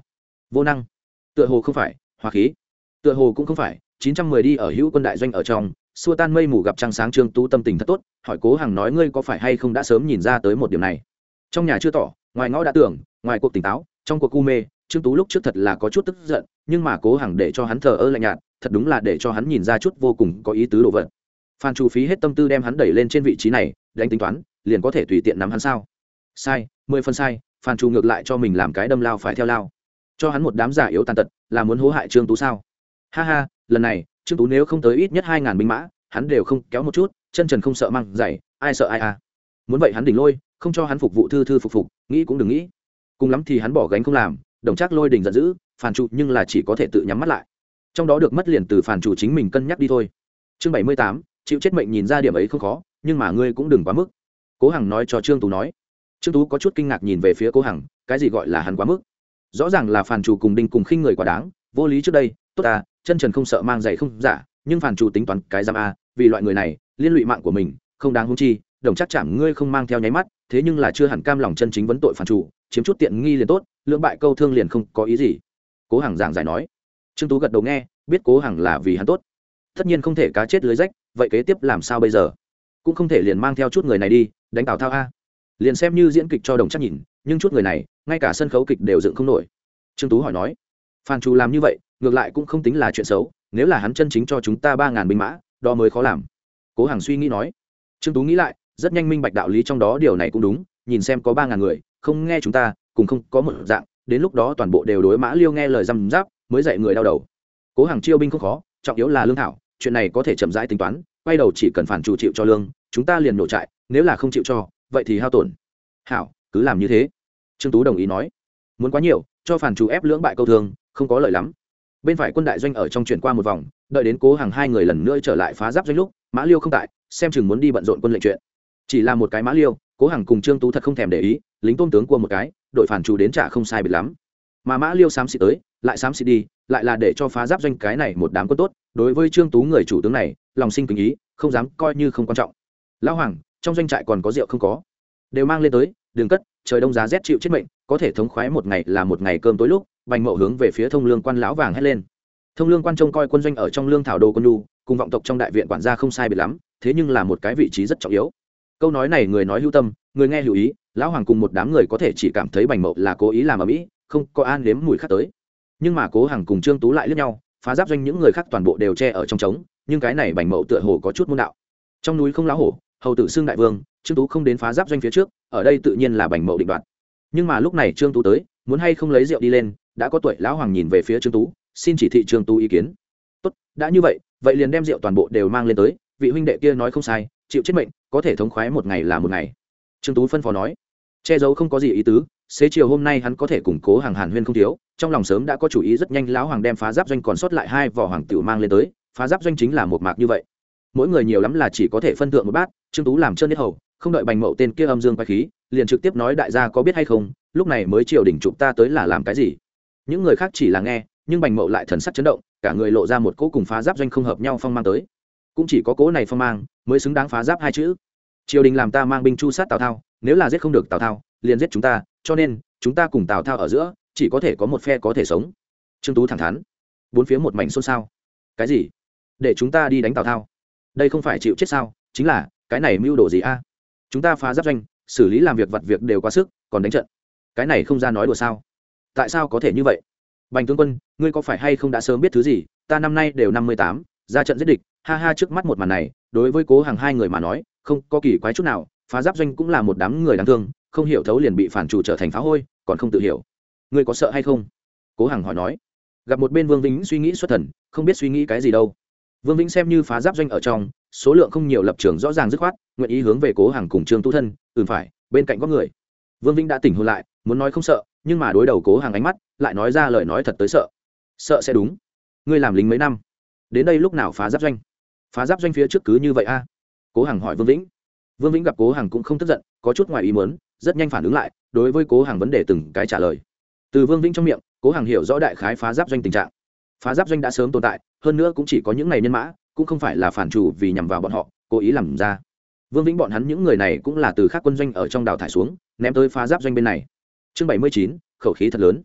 vô năng, tựa hồ không phải hòa khí, tựa hồ cũng không phải chín trăm mười đi ở hữu quân đại doanh ở trong xua tan mây mù gặp trăng sáng. Trương Tú tâm tình thật tốt, hỏi Cố Hằng nói ngươi có phải hay không đã sớm nhìn ra tới một điểm này. Trong nhà chưa tỏ, ngoài ngõ đã tưởng, ngoài cuộc tỉnh táo, trong cuộc u mê. Trương Tú lúc trước thật là có chút tức giận, nhưng mà Cố Hằng để cho hắn thờ ơ lạnh nhạt, thật đúng là để cho hắn nhìn ra chút vô cùng có ý tứ đồ vật. Phan Chu phí hết tâm tư đem hắn đẩy lên trên vị trí này, đánh tính toán liền có thể tùy tiện nắm hắn sao? Sai, mười phần sai. Phan Chu ngược lại cho mình làm cái đâm lao phải theo lao, cho hắn một đám giả yếu tàn tật, là muốn hố hại Trương Tú sao? Ha ha, lần này Trương Tú nếu không tới ít nhất hai ngàn binh mã, hắn đều không kéo một chút, chân trần không sợ măng dày, ai sợ ai à? Muốn vậy hắn đỉnh lôi, không cho hắn phục vụ thư thư phục phục, nghĩ cũng đừng nghĩ. Cùng lắm thì hắn bỏ gánh không làm, Đồng Trác Lôi đình giận dữ, Phan Chu nhưng là chỉ có thể tự nhắm mắt lại. Trong đó được mất liền từ Phan Chu chính mình cân nhắc đi thôi. Chương bảy mươi tám, chịu chết mệnh, nhìn ra điểm ấy không khó, nhưng mà ngươi cũng đừng quá mức. Cố Hằng nói cho Trương Tú nói. Trương Tú có chút kinh ngạc nhìn về phía Cố Hằng, cái gì gọi là hắn quá mức? Rõ ràng là Phan Chu cùng Đinh cùng khinh người quá đáng, vô lý trước đây, tốt à, chân trần không sợ mang giày không giả, nhưng Phan Chu tính toán cái giam a, vì loại người này, liên lụy mạng của mình, không đáng huống chi. Đồng Trác chạm ngươi không mang theo nháy mắt, thế nhưng là chưa hẳn cam lòng chân chính vấn tội Phan Chu, chiếm chút tiện nghi liền tốt, lưỡng bại câu thương liền không có ý gì. Cố Hằng giảng giải nói. Trương Tú gật đầu nghe, biết Cố Hằng là vì hắn tốt, tất nhiên không thể cá chết lưới rách, vậy kế tiếp làm sao bây giờ? Cũng không thể liền mang theo chút người này đi đánh Tào Tháo a. Liền xem như diễn kịch cho Đồng Trác nhìn, nhưng chút người này ngay cả sân khấu kịch đều dựng không nổi. Trương Tú hỏi nói. Phan Chu làm như vậy ngược lại cũng không tính là chuyện xấu, nếu là hắn chân chính cho chúng ta ba ngàn binh mã, đó mới khó làm. Cố Hằng suy nghĩ nói. Trương Tú nghĩ lại, rất nhanh minh bạch đạo lý trong đó, điều này cũng đúng, nhìn xem có ba ngàn người không nghe chúng ta, cùng không có một dạng, đến lúc đó toàn bộ đều đối Mã Liêu nghe lời răm giáp, mới dạy người đau đầu. Cố Hằng chiêu binh không khó, trọng yếu là lương thảo, chuyện này có thể chậm rãi tính toán, quay đầu chỉ cần Phản Chủ chịu cho lương, chúng ta liền nổ trại, nếu là không chịu cho, vậy thì hao tổn. Hảo, cứ làm như thế. Trương Tú đồng ý nói. Muốn quá nhiều, cho Phản Chủ ép lưỡng bại câu thương, không có lợi lắm. Bên phải quân đại doanh ở trong chuyển qua một vòng, đợi đến Cố Hằng hai người lần nữa trở lại phá giáp doanh lúc, Mã Liêu không tại, xem chừng muốn đi bận rộn quân lệnh chuyện. Chỉ là một cái Mã Liêu, Cố Hằng cùng Trương Tú thật không thèm để ý, lính tôm tướng cua một cái, đội Phản Chủ đến trả không sai biệt lắm. Mà Mã Liêu xám xịt tới, lại xám xịt đi, lại là để cho phá giáp doanh cái này một đám quân tốt, đối với Trương Tú người chủ tướng này, lòng sinh kính ý, không dám coi như không quan trọng. Lão Hoàng, trong doanh trại còn có rượu không có? Đều mang lên tới, đừng cất, trời đông giá rét chịu chết mệnh, có thể thống khoái một ngày là một ngày cơm tối lúc. Bành Mậu hướng về phía Thông Lương quan lão vàng hét lên. Thông Lương quan trông coi quân doanh ở trong lương thảo đồ quân nhu, cùng vọng tộc trong đại viện quản gia không sai biệt lắm, thế nhưng là một cái vị trí rất trọng yếu. Câu nói này người nói hữu tâm, người nghe hữu ý, lão Hoàng cùng một đám người có thể chỉ cảm thấy Bành Mậu là cố ý làm ở mỹ, không có an nếm mùi khác tới. Nhưng mà Cố Hằng cùng Trương Tú lại liếc nhau, phá giáp doanh những người khác toàn bộ đều che ở trong trống, nhưng cái này Bành Mậu tựa hồ có chút môn đạo. Trong núi không lão hổ, hầu tử xưng đại vương, Trương Tú không đến phá giáp doanh phía trước, ở đây tự nhiên là Bành Mậu định đoạt. Nhưng mà lúc này Trương Tú tới, muốn hay không lấy rượu đi lên, đã có tuổi lão Hoàng nhìn về phía Trương Tú, xin chỉ thị Trương Tú ý kiến. Tốt, đã như vậy, vậy liền đem rượu toàn bộ đều mang lên tới, vị huynh đệ kia nói không sai, chịu chết mệnh, có thể thống khoái một ngày là một ngày. Trương Tú phân phó nói, che giấu không có gì ý tứ, xế chiều hôm nay hắn có thể củng cố hàng Hàn Huyên không thiếu, trong lòng sớm đã có chủ ý, rất nhanh lão Hoàng đem phá giáp doanh còn sót lại hai vỏ hoàng tiểu mang lên tới, phá giáp doanh chính là một mạc như vậy, mỗi người nhiều lắm là chỉ có thể phân thượng một bát. Trương Tú làm trơn nhất hầu, không đợi Bành Mậu tên kia âm dương quái khí, liền trực tiếp nói đại gia có biết hay không, lúc này mới triều đỉnh chụp ta tới là làm cái gì. Những người khác chỉ là nghe, nhưng Bành Mậu lại thần sắc chấn động, cả người lộ ra một cỗ cùng phá giáp doanh không hợp nhau phong mang tới, cũng chỉ có cỗ này phong mang mới xứng đáng phá giáp hai chữ. Triều đình làm ta mang binh chu sát Tào Tháo, nếu là giết không được Tào Tháo, liền giết chúng ta, cho nên chúng ta cùng Tào Tháo ở giữa chỉ có thể có một phe có thể sống. Trương Tú thẳng thắn. Bốn phía một mảnh xôn xao. Cái gì? Để chúng ta đi đánh Tào Tháo? Đây không phải chịu chết sao? Chính là cái này mưu đồ gì a? Chúng ta phá giáp doanh, xử lý làm việc vặt việc đều quá sức, còn đánh trận, cái này không ra nói đùa sao? Tại sao có thể như vậy? Bành tướng quân, ngươi có phải hay không đã sớm biết thứ gì? Ta năm nay đều năm mươi tám, ra trận giết địch, ha ha. Trước mắt một màn này, đối với Cố Hằng hai người mà nói, không có kỳ quái chút nào, phá giáp doanh cũng là một đám người đáng thương, không hiểu thấu liền bị phản chủ trở thành phá hôi, còn không tự hiểu. Ngươi có sợ hay không? Cố Hằng hỏi nói. Gặp một bên Vương Vĩnh suy nghĩ xuất thần, không biết suy nghĩ cái gì đâu. Vương Vĩnh xem như phá giáp doanh ở trong, số lượng không nhiều, lập trường rõ ràng dứt khoát, nguyện ý hướng về Cố Hằng cùng Trương Tú thân, ừm phải, bên cạnh có người. Vương Vĩnh đã tỉnh hồn lại, muốn nói không sợ, nhưng mà đối đầu Cố Hằng ánh mắt, lại nói ra lời nói thật tới sợ. Sợ sẽ đúng. Ngươi làm lính mấy năm? Đến đây lúc nào phá giáp doanh? Phá giáp doanh phía trước cứ như vậy a? Cố Hằng hỏi Vương Vĩnh. Vương Vĩnh gặp Cố Hằng cũng không tức giận, có chút ngoài ý muốn, rất nhanh phản ứng lại, đối với Cố Hằng vấn đề từng cái trả lời. Từ Vương Vĩnh trong miệng, Cố Hằng hiểu rõ đại khái phá giáp doanh tình trạng. Phá giáp doanh đã sớm tồn tại, hơn nữa cũng chỉ có những này nhân mã, cũng không phải là phản chủ vì nhằm vào bọn họ cố ý làm ra. Vương Vĩnh bọn hắn những người này cũng là từ khác quân doanh ở trong đào thải xuống, ném tới phá giáp doanh bên này. Chương bảy mươi chín, khẩu khí thật lớn.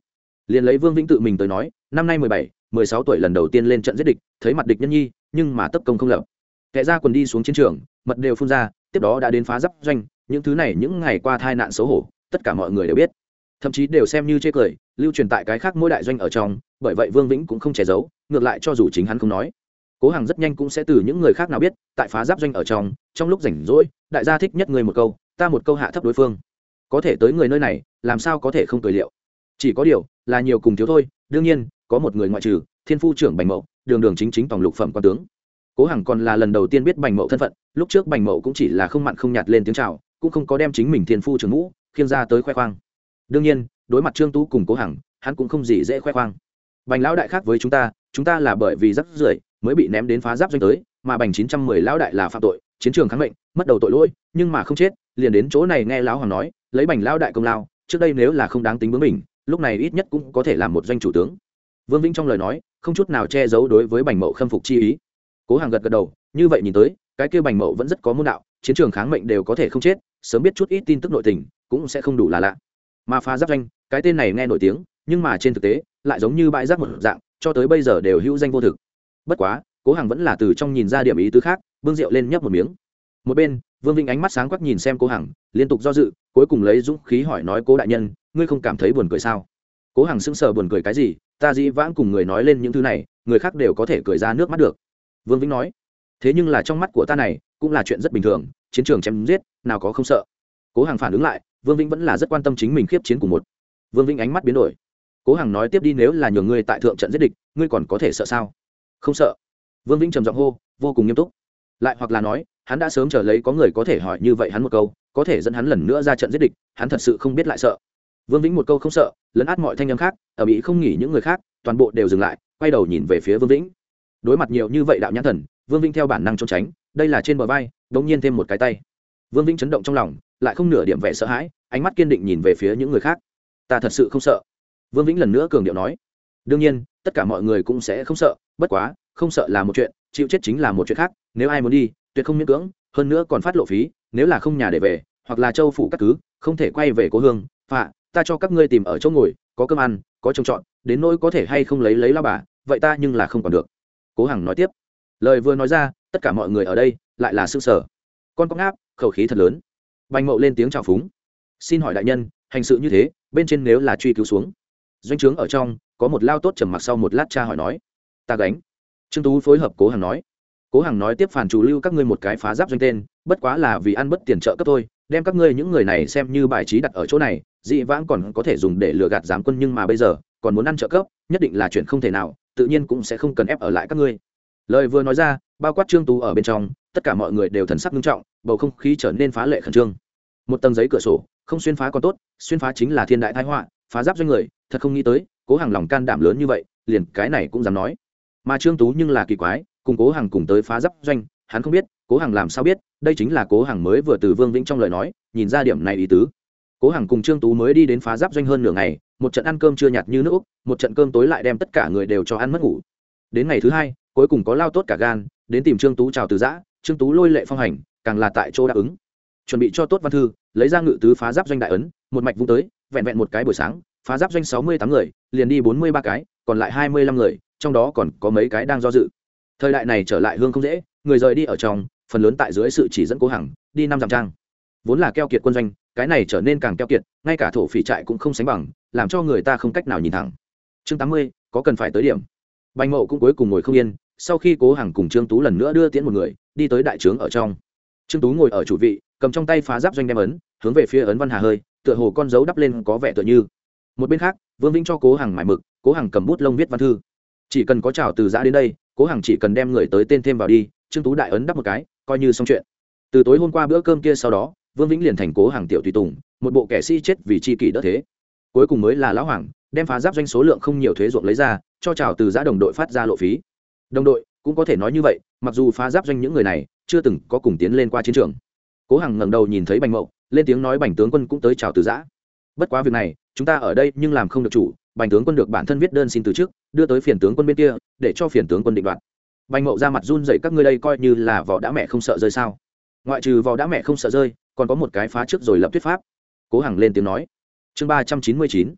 Liền lấy Vương Vĩnh tự mình tới nói, năm nay mười bảy, mười sáu tuổi lần đầu tiên lên trận giết địch, thấy mặt địch nhân nhi, nhưng mà tất công không lập. Kẻ ra quần đi xuống chiến trường, mật đều phun ra, tiếp đó đã đến phá giáp doanh, những thứ này những ngày qua tai nạn xấu hổ, tất cả mọi người đều biết. Thậm chí đều xem như chê cười, lưu truyền tại cái khác mỗi đại doanh ở trong, bởi vậy Vương Vĩnh cũng không che giấu, ngược lại cho dù chính hắn không nói, Cố Hằng rất nhanh cũng sẽ từ những người khác nào biết, tại phá giáp doanh ở trong, trong lúc rảnh rỗi, đại gia thích nhất người một câu, ta một câu hạ thấp đối phương. Có thể tới người nơi này, làm sao có thể không cười liệu. Chỉ có điều, là nhiều cùng thiếu thôi, đương nhiên, có một người ngoại trừ, Thiên Phu trưởng Bành Mậu, đường đường chính chính tổng lục phẩm quan tướng. Cố Hằng còn là lần đầu tiên biết Bành Mậu thân phận, lúc trước Bành Mậu cũng chỉ là không mặn không nhạt lên tiếng chào, cũng không có đem chính mình Thiên Phu trưởng ngũ khiêng ra tới khoe khoang. Đương nhiên, đối mặt Trương Tú cùng Cố Hằng, hắn cũng không gì dễ khoe khoang. Bành lão đại khác với chúng ta, chúng ta là bởi vì rắc rưởi mới bị ném đến phá giáp doanh tới, mà Bành chín trăm mười lão đại là phạm tội, chiến trường kháng mệnh, mất đầu tội lỗi, nhưng mà không chết, liền đến chỗ này nghe lão hoàng nói, lấy Bành lão đại công lao, trước đây nếu là không đáng tính bướng mình, lúc này ít nhất cũng có thể làm một doanh chủ tướng. Vương Vĩnh trong lời nói, không chút nào che giấu đối với Bành Mậu khâm phục chi ý. Cố Hằng gật gật đầu, như vậy nhìn tới, cái kia Bành Mậu vẫn rất có môn đạo, chiến trường kháng mệnh đều có thể không chết, sớm biết chút ít tin tức nội tình, cũng sẽ không đủ là lạ. Mà phá giáp doanh, cái tên này nghe nổi tiếng, nhưng mà trên thực tế, lại giống như bãi rác một dạng, cho tới bây giờ đều hữu danh vô thực. Bất quá, Cố Hằng vẫn là từ trong nhìn ra điểm ý tứ khác, bưng rượu lên nhấp một miếng. Một bên, Vương Vĩnh ánh mắt sáng quắc nhìn xem Cố Hằng, liên tục do dự, cuối cùng lấy dũng khí hỏi nói Cố đại nhân, ngươi không cảm thấy buồn cười sao? Cố Hằng sững sờ buồn cười cái gì, ta dĩ vãng cùng người nói lên những thứ này, người khác đều có thể cười ra nước mắt được. Vương Vĩnh nói, thế nhưng là trong mắt của ta này, cũng là chuyện rất bình thường, chiến trường chém giết, nào có không sợ. Cố Hằng phản ứng lại, Vương Vĩnh vẫn là rất quan tâm chính mình khiếp chiến của một. Vương Vĩnh ánh mắt biến đổi. Cố Hằng nói tiếp đi, nếu là nhường ngươi tại thượng trận giết địch, ngươi còn có thể sợ sao? Không sợ. Vương Vĩnh trầm giọng hô, vô cùng nghiêm túc. Lại hoặc là nói, hắn đã sớm chờ lấy có người có thể hỏi như vậy hắn một câu, có thể dẫn hắn lần nữa ra trận giết địch, hắn thật sự không biết lại sợ. Vương Vĩnh một câu không sợ, lấn át mọi thanh âm khác, ở bị không nghỉ những người khác, toàn bộ đều dừng lại, quay đầu nhìn về phía Vương Vĩnh. Đối mặt nhiều như vậy đạo nhãn thần, Vương Vĩnh theo bản năng trốn tránh, đây là trên bờ vai, đột nhiên thêm một cái tay. Vương Vĩnh chấn động trong lòng, lại không nửa điểm vẻ sợ hãi, ánh mắt kiên định nhìn về phía những người khác. Ta thật sự không sợ. Vương Vĩnh lần nữa cường điệu nói. Đương nhiên, tất cả mọi người cũng sẽ không sợ, bất quá, không sợ là một chuyện, chịu chết chính là một chuyện khác, nếu ai muốn đi, tuyệt không miễn cưỡng, hơn nữa còn phát lộ phí, nếu là không nhà để về, hoặc là châu phủ các cứ, không thể quay về cố hương, phạ, ta cho các ngươi tìm ở chỗ ngồi, có cơm ăn, có trông trọt, đến nỗi có thể hay không lấy lấy lao bà, vậy ta nhưng là không còn được. Cố Hằng nói tiếp. Lời vừa nói ra, tất cả mọi người ở đây lại là sững sờ. Con có ngáp, khẩu khí thật lớn. Bành Mậu lên tiếng chào phúng. Xin hỏi đại nhân, hành sự như thế, bên trên nếu là truy cứu xuống. Doanh trướng ở trong, có một lao tốt trầm mặc sau một lát cha hỏi nói. Ta gánh. Trương Tú phối hợp Cố Hằng nói. Cố Hằng nói tiếp, phản chủ lưu các ngươi một cái phá giáp doanh tên, bất quá là vì ăn bất tiền trợ cấp thôi, đem các ngươi những người này xem như bài trí đặt ở chỗ này, dị vãng còn có thể dùng để lừa gạt giám quân, nhưng mà bây giờ còn muốn ăn trợ cấp, nhất định là chuyện không thể nào, tự nhiên cũng sẽ không cần ép ở lại các ngươi. Lời vừa nói ra, bao quát Trương Tú ở bên trong, tất cả mọi người đều thần sắc nghiêm trọng, bầu không khí trở nên phá lệ khẩn trương. Một tầng giấy cửa sổ, không xuyên phá còn tốt, xuyên phá chính là thiên đại tai họa, phá giáp doanh người, thật không nghĩ tới, Cố Hằng lòng can đảm lớn như vậy, liền cái này cũng dám nói. Mà Trương Tú nhưng là kỳ quái, cùng Cố Hằng cùng tới phá giáp doanh, hắn không biết, Cố Hằng làm sao biết, đây chính là Cố Hằng mới vừa từ Vương Vĩnh trong lời nói, nhìn ra điểm này ý tứ. Cố Hằng cùng Trương Tú mới đi đến phá giáp doanh hơn nửa ngày, một trận ăn cơm trưa nhạt như nước Úc, một trận cơm tối lại đem tất cả người đều cho ăn mất ngủ. Đến ngày thứ hai, cuối cùng có lao tốt cả gan, đến tìm Trương Tú chào từ giã, Trương Tú lôi lệ phong hành, càng là tại chỗ đáp ứng. Chuẩn bị cho tốt văn thư, lấy ra ngự tứ phá giáp doanh đại ấn, một mạch vung tới, vẹn vẹn một cái buổi sáng, phá giáp doanh sáu mươi tám người, liền đi bốn mươi ba cái, còn lại hai mươi lăm người, trong đó còn có mấy cái đang do dự. Thời đại này trở lại hương không dễ, người rời đi ở trong, phần lớn tại dưới sự chỉ dẫn Cố Hằng, đi năm dặm trang. Vốn là keo kiệt quân doanh, cái này trở nên càng keo kiệt, ngay cả thổ phỉ trại cũng không sánh bằng, làm cho người ta không cách nào nhìn thẳng. Chương tám mươi, có cần phải tới điểm. Bành Mậu cũng cuối cùng ngồi không yên, sau khi Cố Hằng cùng Trương Tú lần nữa đưa tiễn một người, đi tới đại trướng ở trong. Trương Tú ngồi ở chủ vị, cầm trong tay phá giáp doanh đem ấn, hướng về phía ấn văn hà hơi, tựa hồ con dấu đắp lên có vẻ tựa như. Một bên khác, Vương Vĩnh cho Cố Hằng mải mực, Cố Hằng cầm bút lông viết văn thư. Chỉ cần có chào từ giã đến đây, Cố Hằng chỉ cần đem người tới tên thêm vào đi, Trương Tú đại ấn đắp một cái, coi như xong chuyện. Từ tối hôm qua bữa cơm kia sau đó, Vương Vĩnh liền thành Cố Hằng tiểu tùy tùng, một bộ kẻ sĩ chết vì chi kỷ đỡ thế. Cuối cùng mới là lão hoàng, đem phá giáp doanh số lượng không nhiều thuế ruộng lấy ra, cho chào từ giã đồng đội phát ra lộ phí. Đồng đội cũng có thể nói như vậy, mặc dù phá giáp doanh những người này chưa từng có cùng tiến lên qua chiến trường. Cố Hằng ngẩng đầu nhìn thấy Bành Mậu, lên tiếng nói Bành tướng quân cũng tới chào từ giã. Bất quá việc này, chúng ta ở đây nhưng làm không được chủ, Bành tướng quân được bản thân viết đơn xin từ chức, đưa tới phiền tướng quân bên kia, để cho phiền tướng quân định đoạt. Bành Mậu ra mặt run rẩy, các ngươi đây coi như là vỏ đã mẹ không sợ rơi sao? Ngoại trừ vỏ đã mẹ không sợ rơi, còn có một cái phá trước rồi lập thuyết pháp. Cố Hằng lên tiếng nói. Chương ba trăm chín mươi chín.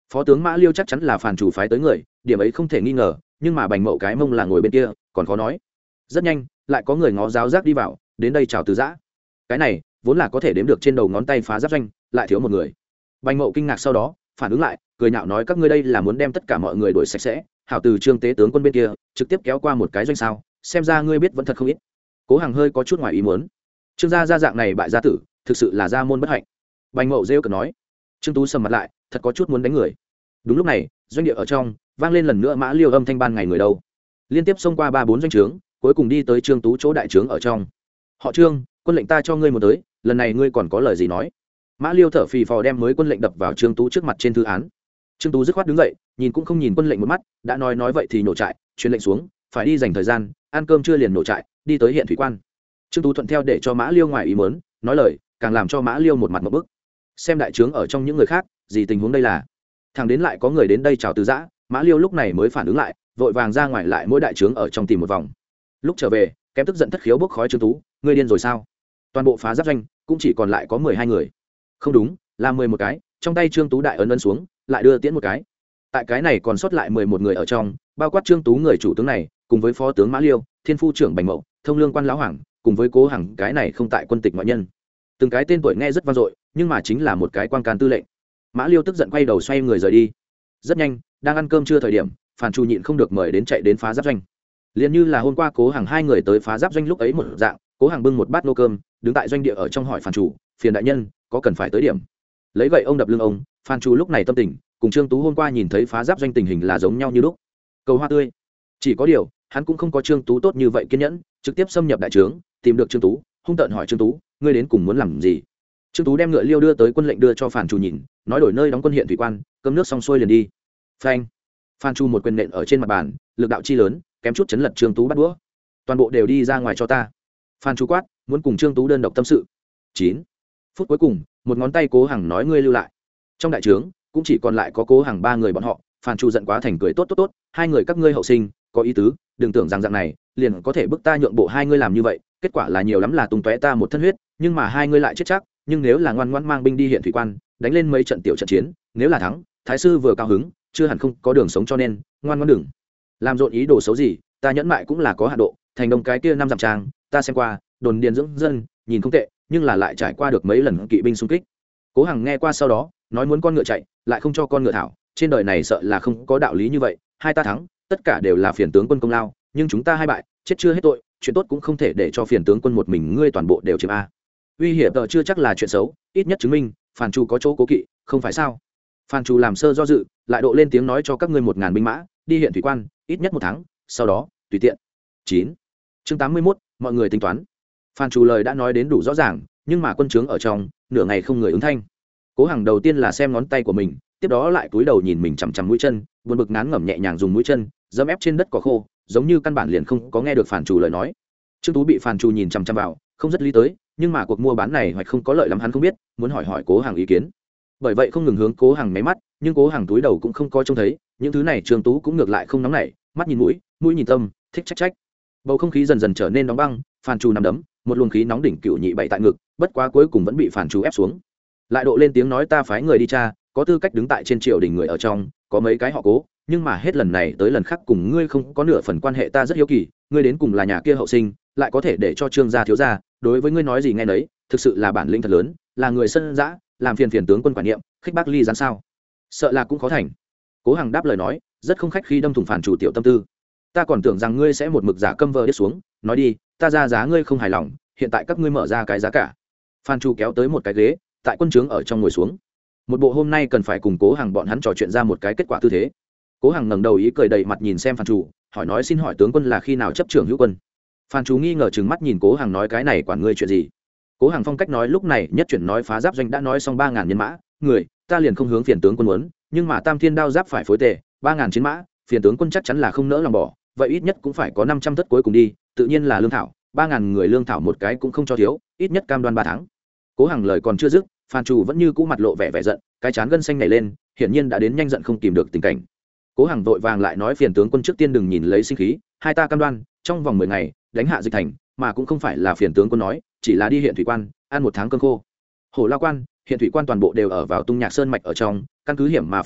phó tướng Mã Liêu chắc chắn là phản chủ phái tới người, điểm ấy không thể nghi ngờ, nhưng mà Bành Mậu cái mông là ngồi bên kia, còn khó nói. Rất nhanh, lại có người ngó giáo giác đi vào, đến đây chào từ giã. Cái này, vốn là có thể đếm được trên đầu ngón tay phá giáp doanh, lại thiếu một người. Bành Mậu kinh ngạc sau đó, phản ứng lại, cười nhạo nói các ngươi đây là muốn đem tất cả mọi người đuổi sạch sẽ, hảo từ Trương tế tướng quân bên kia, trực tiếp kéo qua một cái doanh sao, xem ra ngươi biết vẫn thật không ít. Cố Hằng hơi có chút ngoài ý muốn. Trương gia gia dạng này bại gia tử, thực sự là gia môn bất hạnh. Bành Mậu rêu cợt nói. Trương Tú sầm mặt lại, thật có chút muốn đánh người. Đúng lúc này, doanh địa ở trong vang lên lần nữa Mã Liêu âm thanh ban ngày người đâu. Liên tiếp xông qua ba bốn doanh trướng, cuối cùng đi tới Trương Tú chỗ đại trướng ở trong. Họ Trương, quân lệnh ta cho ngươi một tới, lần này ngươi còn có lời gì nói? Mã Liêu thở phì phò đem mới quân lệnh đập vào Trương Tú trước mặt trên thư án. Trương Tú dứt khoát đứng dậy, nhìn cũng không nhìn quân lệnh một mắt, đã nói nói vậy thì nổ trại, truyền lệnh xuống, phải đi dành thời gian, ăn cơm chưa liền nổ trại, đi tới hiện thủy quan. Trương Tú thuận theo để cho Mã Liêu ngoài ý muốn, nói lời, càng làm cho Mã Liêu một mặt ngộp bức. Xem đại trướng ở trong những người khác, gì tình huống đây là? Thằng đến lại có người đến đây chào từ giã, Mã Liêu lúc này mới phản ứng lại, vội vàng ra ngoài lại mỗi đại trướng ở trong tìm một vòng. Lúc trở về, kém tức giận thất khiếu bốc khói Trương Tú, ngươi điên rồi sao? Toàn bộ phá giáp doanh cũng chỉ còn lại có mười hai người. Không đúng, là mười một cái, trong tay Trương Tú đại ấn ấn xuống, lại đưa tiễn một cái. Tại cái này còn sót lại mười một người ở trong, bao quát Trương Tú người chủ tướng này, cùng với phó tướng Mã Liêu, thiên phu trưởng Bành Mậu, thông lương quan lão hoàng, cùng với Cố Hằng cái này không tại quân tịch ngoại nhân. Từng cái tên tuổi nghe rất vang dội, nhưng mà chính là một cái quan can tư lệnh. Mã Liêu tức giận quay đầu xoay người rời đi. Rất nhanh, đang ăn cơm trưa thời điểm, Phàn Chu nhịn không được mời đến chạy đến phá giáp doanh. Liền như là hôm qua Cố Hằng hai người tới phá giáp doanh lúc ấy một dạng, Cố Hằng bưng một bát nô cơm, đứng tại doanh địa ở trong hỏi Phàn Chu, phiền đại nhân, có cần phải tới điểm? Lấy gậy ông đập lưng ông, Phàn Chu lúc này tâm tình, cùng Trương Tú hôm qua nhìn thấy phá giáp doanh tình hình là giống nhau như lúc. Cầu hoa tươi. Chỉ có điều, hắn cũng không có Trương Tú tốt như vậy kiên nhẫn, trực tiếp xâm nhập đại trướng, tìm được Trương Tú, hung tợn hỏi Trương Tú, ngươi đến cùng muốn làm gì? Trương Tú đem ngựa liêu đưa tới quân lệnh đưa cho Phàn Chu nhìn, nói đổi nơi đóng quân hiện thủy quan, cơm nước xong xuôi liền đi. Phanh. Phan Chu một quyền nện ở trên mặt bàn, lực đạo chi lớn, kém chút chấn lật Trương Tú bắt đũa. Toàn bộ đều đi ra ngoài cho ta. Phan Chu quát, muốn cùng Trương Tú đơn độc tâm sự. Chín phút cuối cùng, một ngón tay Cố Hằng nói ngươi lưu lại. Trong đại trướng, cũng chỉ còn lại có Cố Hằng ba người bọn họ. Phan Chu giận quá thành cười tốt tốt tốt, hai người các ngươi hậu sinh, có ý tứ, đừng tưởng rằng dạng này, liền có thể bức ta nhượng bộ hai ngươi làm như vậy, kết quả là nhiều lắm là tung tóe ta một thân huyết, nhưng mà hai ngươi lại chết chắc, nhưng nếu là ngoan ngoãn mang binh đi hiện thủy quan, đánh lên mấy trận tiểu trận chiến, nếu là thắng, thái sư vừa cao hứng, chưa hẳn không có đường sống cho nên, ngoan ngoãn đừng làm rộn ý đồ xấu gì, ta nhẫn mại cũng là có hạn độ, thành đông cái kia năm dặm trang, ta xem qua, đồn điền dưỡng dân, nhìn không tệ, nhưng là lại trải qua được mấy lần kỵ binh xung kích. Cố Hằng nghe qua sau đó, nói muốn con ngựa chạy, lại không cho con ngựa thảo, trên đời này sợ là không có đạo lý như vậy, hai ta thắng, tất cả đều là phiền tướng quân công lao, nhưng chúng ta hai bại, chết chưa hết tội, chuyện tốt cũng không thể để cho phiền tướng quân một mình ngươi toàn bộ đều chiếm a. Uy hiểm tờ chưa chắc là chuyện xấu, ít nhất chứng minh Phàn Chu có chỗ cố kỵ, không phải sao? Phàn Chu làm sơ do dự, lại độ lên tiếng nói cho các ngươi một ngàn binh mã, đi hiện thủy quan, ít nhất một tháng, sau đó tùy tiện. Chín chương tám mươi mốt, mọi người tính toán. Phàn Chu lời đã nói đến đủ rõ ràng, nhưng mà quân trướng ở trong, nửa ngày không người ứng thanh. Cố Hằng đầu tiên là xem ngón tay của mình, tiếp đó lại cúi đầu nhìn mình chằm chằm mũi chân, buồn bực ngán ngẩm nhẹ nhàng dùng mũi chân dẫm ép trên đất cỏ khô, giống như căn bản liền không có nghe được Phàn Chu lời nói. Trương Tú bị Phàn Chu nhìn chằm chằm vào, không rất lý tới, nhưng mà cuộc mua bán này hoặc không có lợi lắm hắn không biết, muốn hỏi hỏi Cố Hằng ý kiến. Bởi vậy không ngừng hướng Cố Hằng máy mắt, nhưng Cố Hằng túi đầu cũng không có trông thấy, những thứ này Trương Tú cũng ngược lại không nóng nảy, mắt nhìn mũi, mũi nhìn tâm, thích trách trách. Bầu không khí dần dần trở nên nóng băng, Phàn Chu nắm đấm, một luồng khí nóng đỉnh cựu nhị bảy tại ngực, bất quá cuối cùng vẫn bị Phàn Chu ép xuống. Lại độ lên tiếng nói ta phái người đi tra, có tư cách đứng tại trên triều đình người ở trong, có mấy cái họ Cố, nhưng mà hết lần này tới lần khác cùng ngươi không có nửa phần quan hệ, ta rất hiếu kỳ, ngươi đến cùng là nhà kia hậu sinh, lại có thể để cho Trương gia thiếu gia, đối với ngươi nói gì nghe nấy, thực sự là bản lĩnh thật lớn, là người sân dã, làm phiền phiền tướng quân quản niệm, khích bác ly gián sao? Sợ là cũng khó thành. Cố Hằng đáp lời nói, rất không khách khi đâm thủng Phàn Chủ tiểu tâm tư. Ta còn tưởng rằng ngươi sẽ một mực giả câm vờ đi xuống, nói đi, ta ra giá ngươi không hài lòng, hiện tại các ngươi mở ra cái giá cả. Phan Chu kéo tới một cái ghế, tại quân trướng ở trong ngồi xuống. Một bộ hôm nay cần phải cùng Cố Hằng bọn hắn trò chuyện ra một cái kết quả tư thế. Cố Hằng ngẩng đầu ý cười đầy mặt nhìn xem Phan Chu, hỏi nói xin hỏi tướng quân là khi nào chấp trưởng hữu quân? Phan Chu nghi ngờ trừng mắt nhìn Cố Hằng nói cái này quản ngươi chuyện gì? Cố Hằng phong cách nói lúc này nhất chuyển nói phá giáp doanh đã nói xong ba ngàn nhân mã, người, ta liền không hướng phiền tướng quân muốn, nhưng mà Tam Thiên đao giáp phải phối tề, ba ngàn chiến mã, phiền tướng quân chắc chắn là không nỡ lòng bỏ, vậy ít nhất cũng phải có năm trăm thất cuối cùng đi, tự nhiên là lương thảo, ba ngàn người lương thảo một cái cũng không cho thiếu, ít nhất cam đoan ba tháng. Cố Hằng lời còn chưa dứt, Phan Chu vẫn như cũ mặt lộ vẻ vẻ giận, cái trán gân xanh nảy lên, hiển nhiên đã đến nhanh giận không kìm được tình cảnh. Cố Hằng vội vàng lại nói phiền tướng quân trước tiên đừng nhìn lấy sinh khí, hai ta cam đoan, trong vòng mười ngày, đánh hạ dịch thành, mà cũng không phải là phiền tướng quân nói, chỉ là đi hiện thủy quan, ăn một tháng cơm khô. Hổ Lao quan, hiện thủy quan toàn bộ đều ở vào Tung Nhạc Sơn mạch ở trong, căn cứ hiểm mà phòng thủ,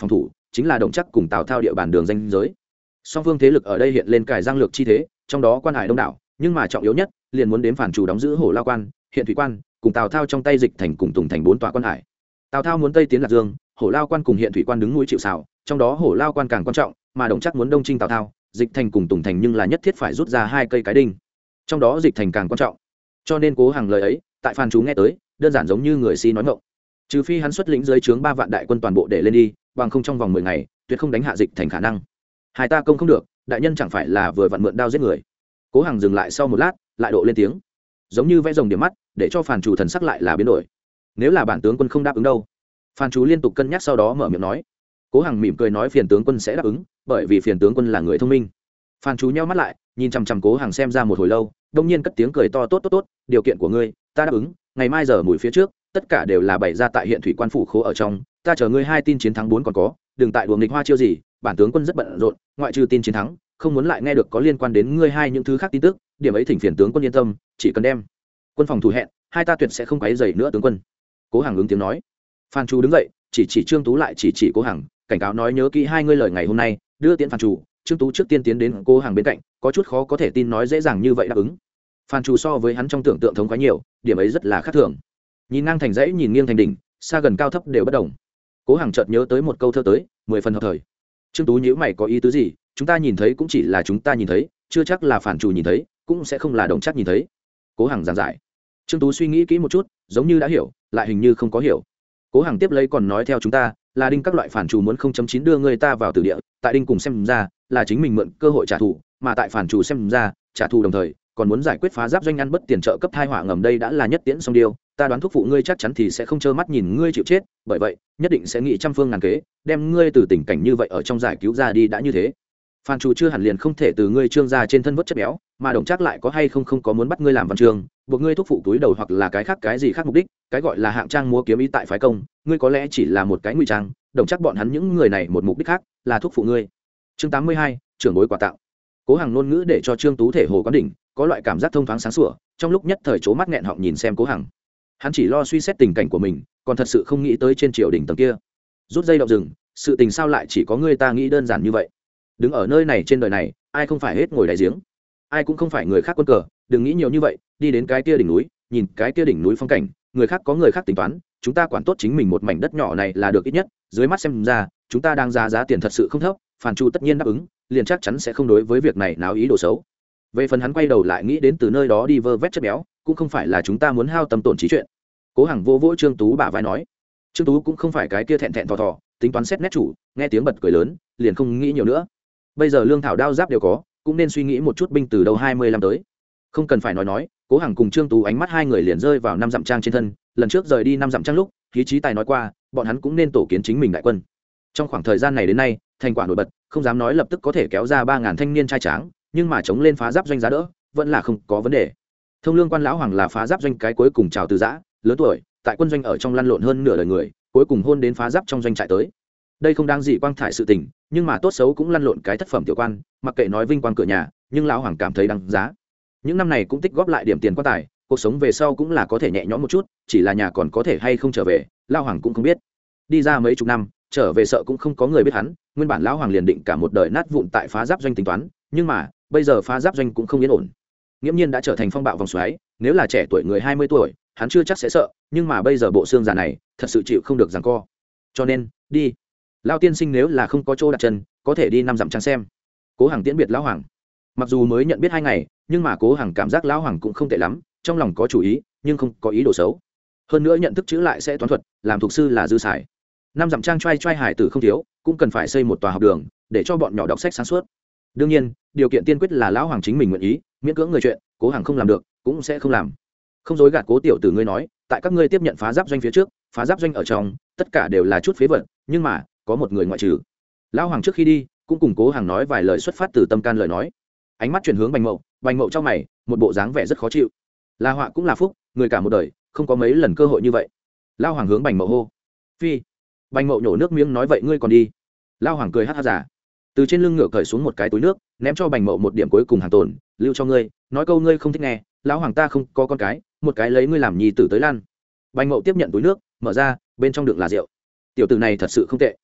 chính là đồng chắc cùng tào thao địa bàn đường danh giới. Song phương thế lực ở đây hiện lên cải giang lược chi thế, trong đó quan hải đông đảo, nhưng mà trọng yếu nhất liền muốn đến phản chủ đóng giữ Hổ Lao quan, hiện thủy quan, cùng tào thao trong tay dịch thành cùng tùng thành bốn tòa quan hải. Tào thao muốn tây tiến lạc dương, Hổ Lao quan cùng hiện thủy quan đứng núi chịu sào, trong đó Hổ Lao quan càng quan trọng, mà đồng chắc muốn đông chinh tào thao, dịch thành cùng tùng thành nhưng là nhất thiết phải rút ra hai cây cái đinh, trong đó dịch thành càng quan trọng. Cho nên Cố Hằng lời ấy tại phàn chú nghe tới đơn giản giống như người si nói ngọng. Trừ phi hắn xuất lĩnh dưới trướng ba vạn đại quân toàn bộ để lên đi, bằng không trong vòng mười ngày tuyệt không đánh hạ dịch thành khả năng. Hai ta công không được, đại nhân chẳng phải là vừa vặn mượn đao giết người. Cố Hằng dừng lại sau một lát lại độ lên tiếng, giống như vẽ rồng điểm mắt để cho phàn chủ thần sắc lại là biến đổi. Nếu là bản tướng quân không đáp ứng đâu? Phàn chú liên tục cân nhắc sau đó mở miệng nói. Cố Hằng mỉm cười nói phiền tướng quân sẽ đáp ứng, bởi vì phiền tướng quân là người thông minh. Phàn chú nheo mắt lại nhìn chằm chằm Cố Hằng xem ra một hồi lâu, đông nhiên cất tiếng cười to, tốt tốt tốt, điều kiện của ngươi ta đáp ứng, ngày mai giờ mùi phía trước tất cả đều là bày ra tại hiện thủy quan phủ khố ở trong, ta chờ ngươi hai tin chiến thắng bốn còn có, đừng tại đùa nghịch hoa chiêu gì, bản tướng quân rất bận rộn, ngoại trừ tin chiến thắng không muốn lại nghe được có liên quan đến ngươi hai những thứ khác tin tức, điểm ấy thỉnh phiền tướng quân yên tâm, chỉ cần đem quân phòng thủ hẹn, hai ta tuyệt sẽ không quấy rầy nữa tướng quân. Cố Hằng ứng tiếng nói. Phan Chu đứng dậy chỉ chỉ Trương Tú lại chỉ chỉ Cố Hằng, cảnh cáo nói nhớ kỹ hai ngươi lời ngày hôm nay, đưa tiễn Phan Chu. Trương Tú trước tiên tiến đến Cố Hằng bên cạnh, có chút khó có thể tin nói dễ dàng như vậy đáp ứng. Phan Chu so với hắn trong tưởng tượng thống khoái nhiều, điểm ấy rất là khác thường. Nhìn ngang thành dãy, nhìn nghiêng thành đỉnh, xa gần cao thấp đều bất đồng. Cố Hằng chợt nhớ tới một câu thơ tới, mười phần hợp thời. Trương Tú nhíu mày có ý tứ gì? Chúng ta nhìn thấy cũng chỉ là chúng ta nhìn thấy, chưa chắc là Phản Chủ nhìn thấy, cũng sẽ không là Đồng Trác nhìn thấy. Cố Hằng giảng giải. Trương Tú suy nghĩ kỹ một chút, giống như đã hiểu, lại hình như không có hiểu. Cố Hằng tiếp lấy còn nói theo chúng ta, là đinh các loại phản chủ muốn không chấm chín đưa người ta vào tử địa, tại đinh cùng xem ra, là chính mình mượn cơ hội trả thù, mà tại phản chủ xem ra, trả thù đồng thời, còn muốn giải quyết phá giáp doanh ăn bất tiền trợ cấp thai họa ngầm đây đã là nhất tiễn song điêu, ta đoán thúc phụ ngươi chắc chắn thì sẽ không trơ mắt nhìn ngươi chịu chết, bởi vậy, nhất định sẽ nghĩ trăm phương ngàn kế, đem ngươi từ tình cảnh như vậy ở trong giải cứu ra đi đã như thế. Phan Chủ chưa hẳn liền không thể từ ngươi trương gia trên thân vớt chất béo, mà Đồng Trác lại có hay không không có muốn bắt ngươi làm văn trường, buộc ngươi thúc phụ túi đầu hoặc là cái khác cái gì khác mục đích, cái gọi là hạng trang múa kiếm ý tại phái công, ngươi có lẽ chỉ là một cái ngụy trang, Đồng Trác bọn hắn những người này một mục đích khác, là thúc phụ ngươi. Chương tám mươi hai, trưởng bối quà tặng. Cố Hằng ngôn ngữ để cho Trương Tú thể hồ quán đỉnh, có loại cảm giác thông thoáng sáng sủa, trong lúc nhất thời chố mắt nghẹn họng nhìn xem Cố Hằng. Hắn chỉ lo suy xét tình cảnh của mình, còn thật sự không nghĩ tới trên triều đình tầng kia. Rút dây động rừng, sự tình sao lại chỉ có ngươi ta nghĩ đơn giản như vậy? Đứng ở nơi này trên đời này, ai không phải hết ngồi đáy giếng, ai cũng không phải người khác quân cờ, đừng nghĩ nhiều như vậy, đi đến cái kia đỉnh núi, nhìn cái kia đỉnh núi phong cảnh, người khác có người khác tính toán, chúng ta quản tốt chính mình một mảnh đất nhỏ này là được ít nhất, dưới mắt xem ra, chúng ta đang giá giá tiền thật sự không thấp, Phàn Chu tất nhiên đáp ứng, liền chắc chắn sẽ không đối với việc này náo ý đồ xấu. Về phần hắn quay đầu lại nghĩ đến từ nơi đó đi vơ vét chất béo, cũng không phải là chúng ta muốn hao tâm tổn trí chuyện. Cố Hằng vô vỗ Trương Tú bả vai nói. Trương Tú cũng không phải cái kia thẹn thẹn thò thò, tính toán xét nét chủ, nghe tiếng bật cười lớn, liền không nghĩ nhiều nữa. Bây giờ lương thảo đao giáp đều có, cũng nên suy nghĩ một chút binh từ đầu hai mươi lăm tới. Không cần phải nói nói, Cố Hằng cùng Trương Tú ánh mắt hai người liền rơi vào năm dặm trang trên thân, lần trước rời đi năm dặm trang lúc, khí trí tài nói qua, bọn hắn cũng nên tổ kiến chính mình đại quân. Trong khoảng thời gian này đến nay, thành quả nổi bật, không dám nói lập tức có thể kéo ra ba ngàn thanh niên trai tráng, nhưng mà chống lên phá giáp doanh giá đỡ, vẫn là không có vấn đề. Thông lương quan lão hoàng là phá giáp doanh cái cuối cùng chào từ giã, lớn tuổi, tại quân doanh ở trong lăn lộn hơn nửa đời người, cuối cùng hôn đến phá giáp trong doanh trại tới. Đây không đáng gì quang thải sự tình, nhưng mà tốt xấu cũng lăn lộn cái thất phẩm tiểu quan, mặc kệ nói vinh quang cửa nhà, nhưng lão hoàng cảm thấy đáng giá. Những năm này cũng tích góp lại điểm tiền quan tài, cuộc sống về sau cũng là có thể nhẹ nhõm một chút, chỉ là nhà còn có thể hay không trở về, lão hoàng cũng không biết. Đi ra mấy chục năm, trở về sợ cũng không có người biết hắn, nguyên bản lão hoàng liền định cả một đời nát vụn tại phá giáp doanh tính toán, nhưng mà, bây giờ phá giáp doanh cũng không yên ổn. Nghiễm nhiên đã trở thành phong bạo vòng xoáy, nếu là trẻ tuổi người hai mươi tuổi, hắn chưa chắc sẽ sợ, nhưng mà bây giờ bộ xương già này, thật sự chịu không được giằng co. Cho nên, đi. Lão tiên sinh nếu là không có chỗ đặt chân, có thể đi năm dặm trang xem. Cố Hằng tiễn biệt lão hoàng. Mặc dù mới nhận biết hai ngày, nhưng mà Cố Hằng cảm giác lão hoàng cũng không tệ lắm, trong lòng có chủ ý, nhưng không có ý đồ xấu. Hơn nữa nhận thức chữ lại sẽ toán thuật, làm thuộc sư là dư xài. Năm dặm trang trai trai hải tử không thiếu, cũng cần phải xây một tòa học đường, để cho bọn nhỏ đọc sách sáng suốt. Đương nhiên, điều kiện tiên quyết là lão hoàng chính mình nguyện ý, miễn cưỡng người chuyện, Cố Hằng không làm được, cũng sẽ không làm. Không dối gạt Cố tiểu tử ngươi nói, tại các ngươi tiếp nhận phá giáp doanh phía trước, phá giáp doanh ở trong, tất cả đều là chút phế vật, nhưng mà, có một người ngoại trừ. Lão hoàng trước khi đi, cũng cùng Cố Hằng nói vài lời xuất phát từ tâm can lời nói. Ánh mắt chuyển hướng Bành Mậu, Bành Mậu trong mày, một bộ dáng vẻ rất khó chịu. Là họa cũng là phúc, người cả một đời, không có mấy lần cơ hội như vậy. Lão hoàng hướng Bành Mậu hô. Phi. Bành Mậu nhổ nước miếng nói vậy ngươi còn đi. Lão hoàng cười hắt hắt giả. Từ trên lưng ngựa cởi xuống một cái túi nước, ném cho Bành Mậu một điểm cuối cùng hàng tồn, lưu cho ngươi, nói câu ngươi không thích nghe, lão hoàng ta không có con cái, một cái lấy ngươi làm nhi tử tới lan. Bành Mậu tiếp nhận túi nước, mở ra, bên trong đựng là rượu. Tiểu tử này thật sự không tệ.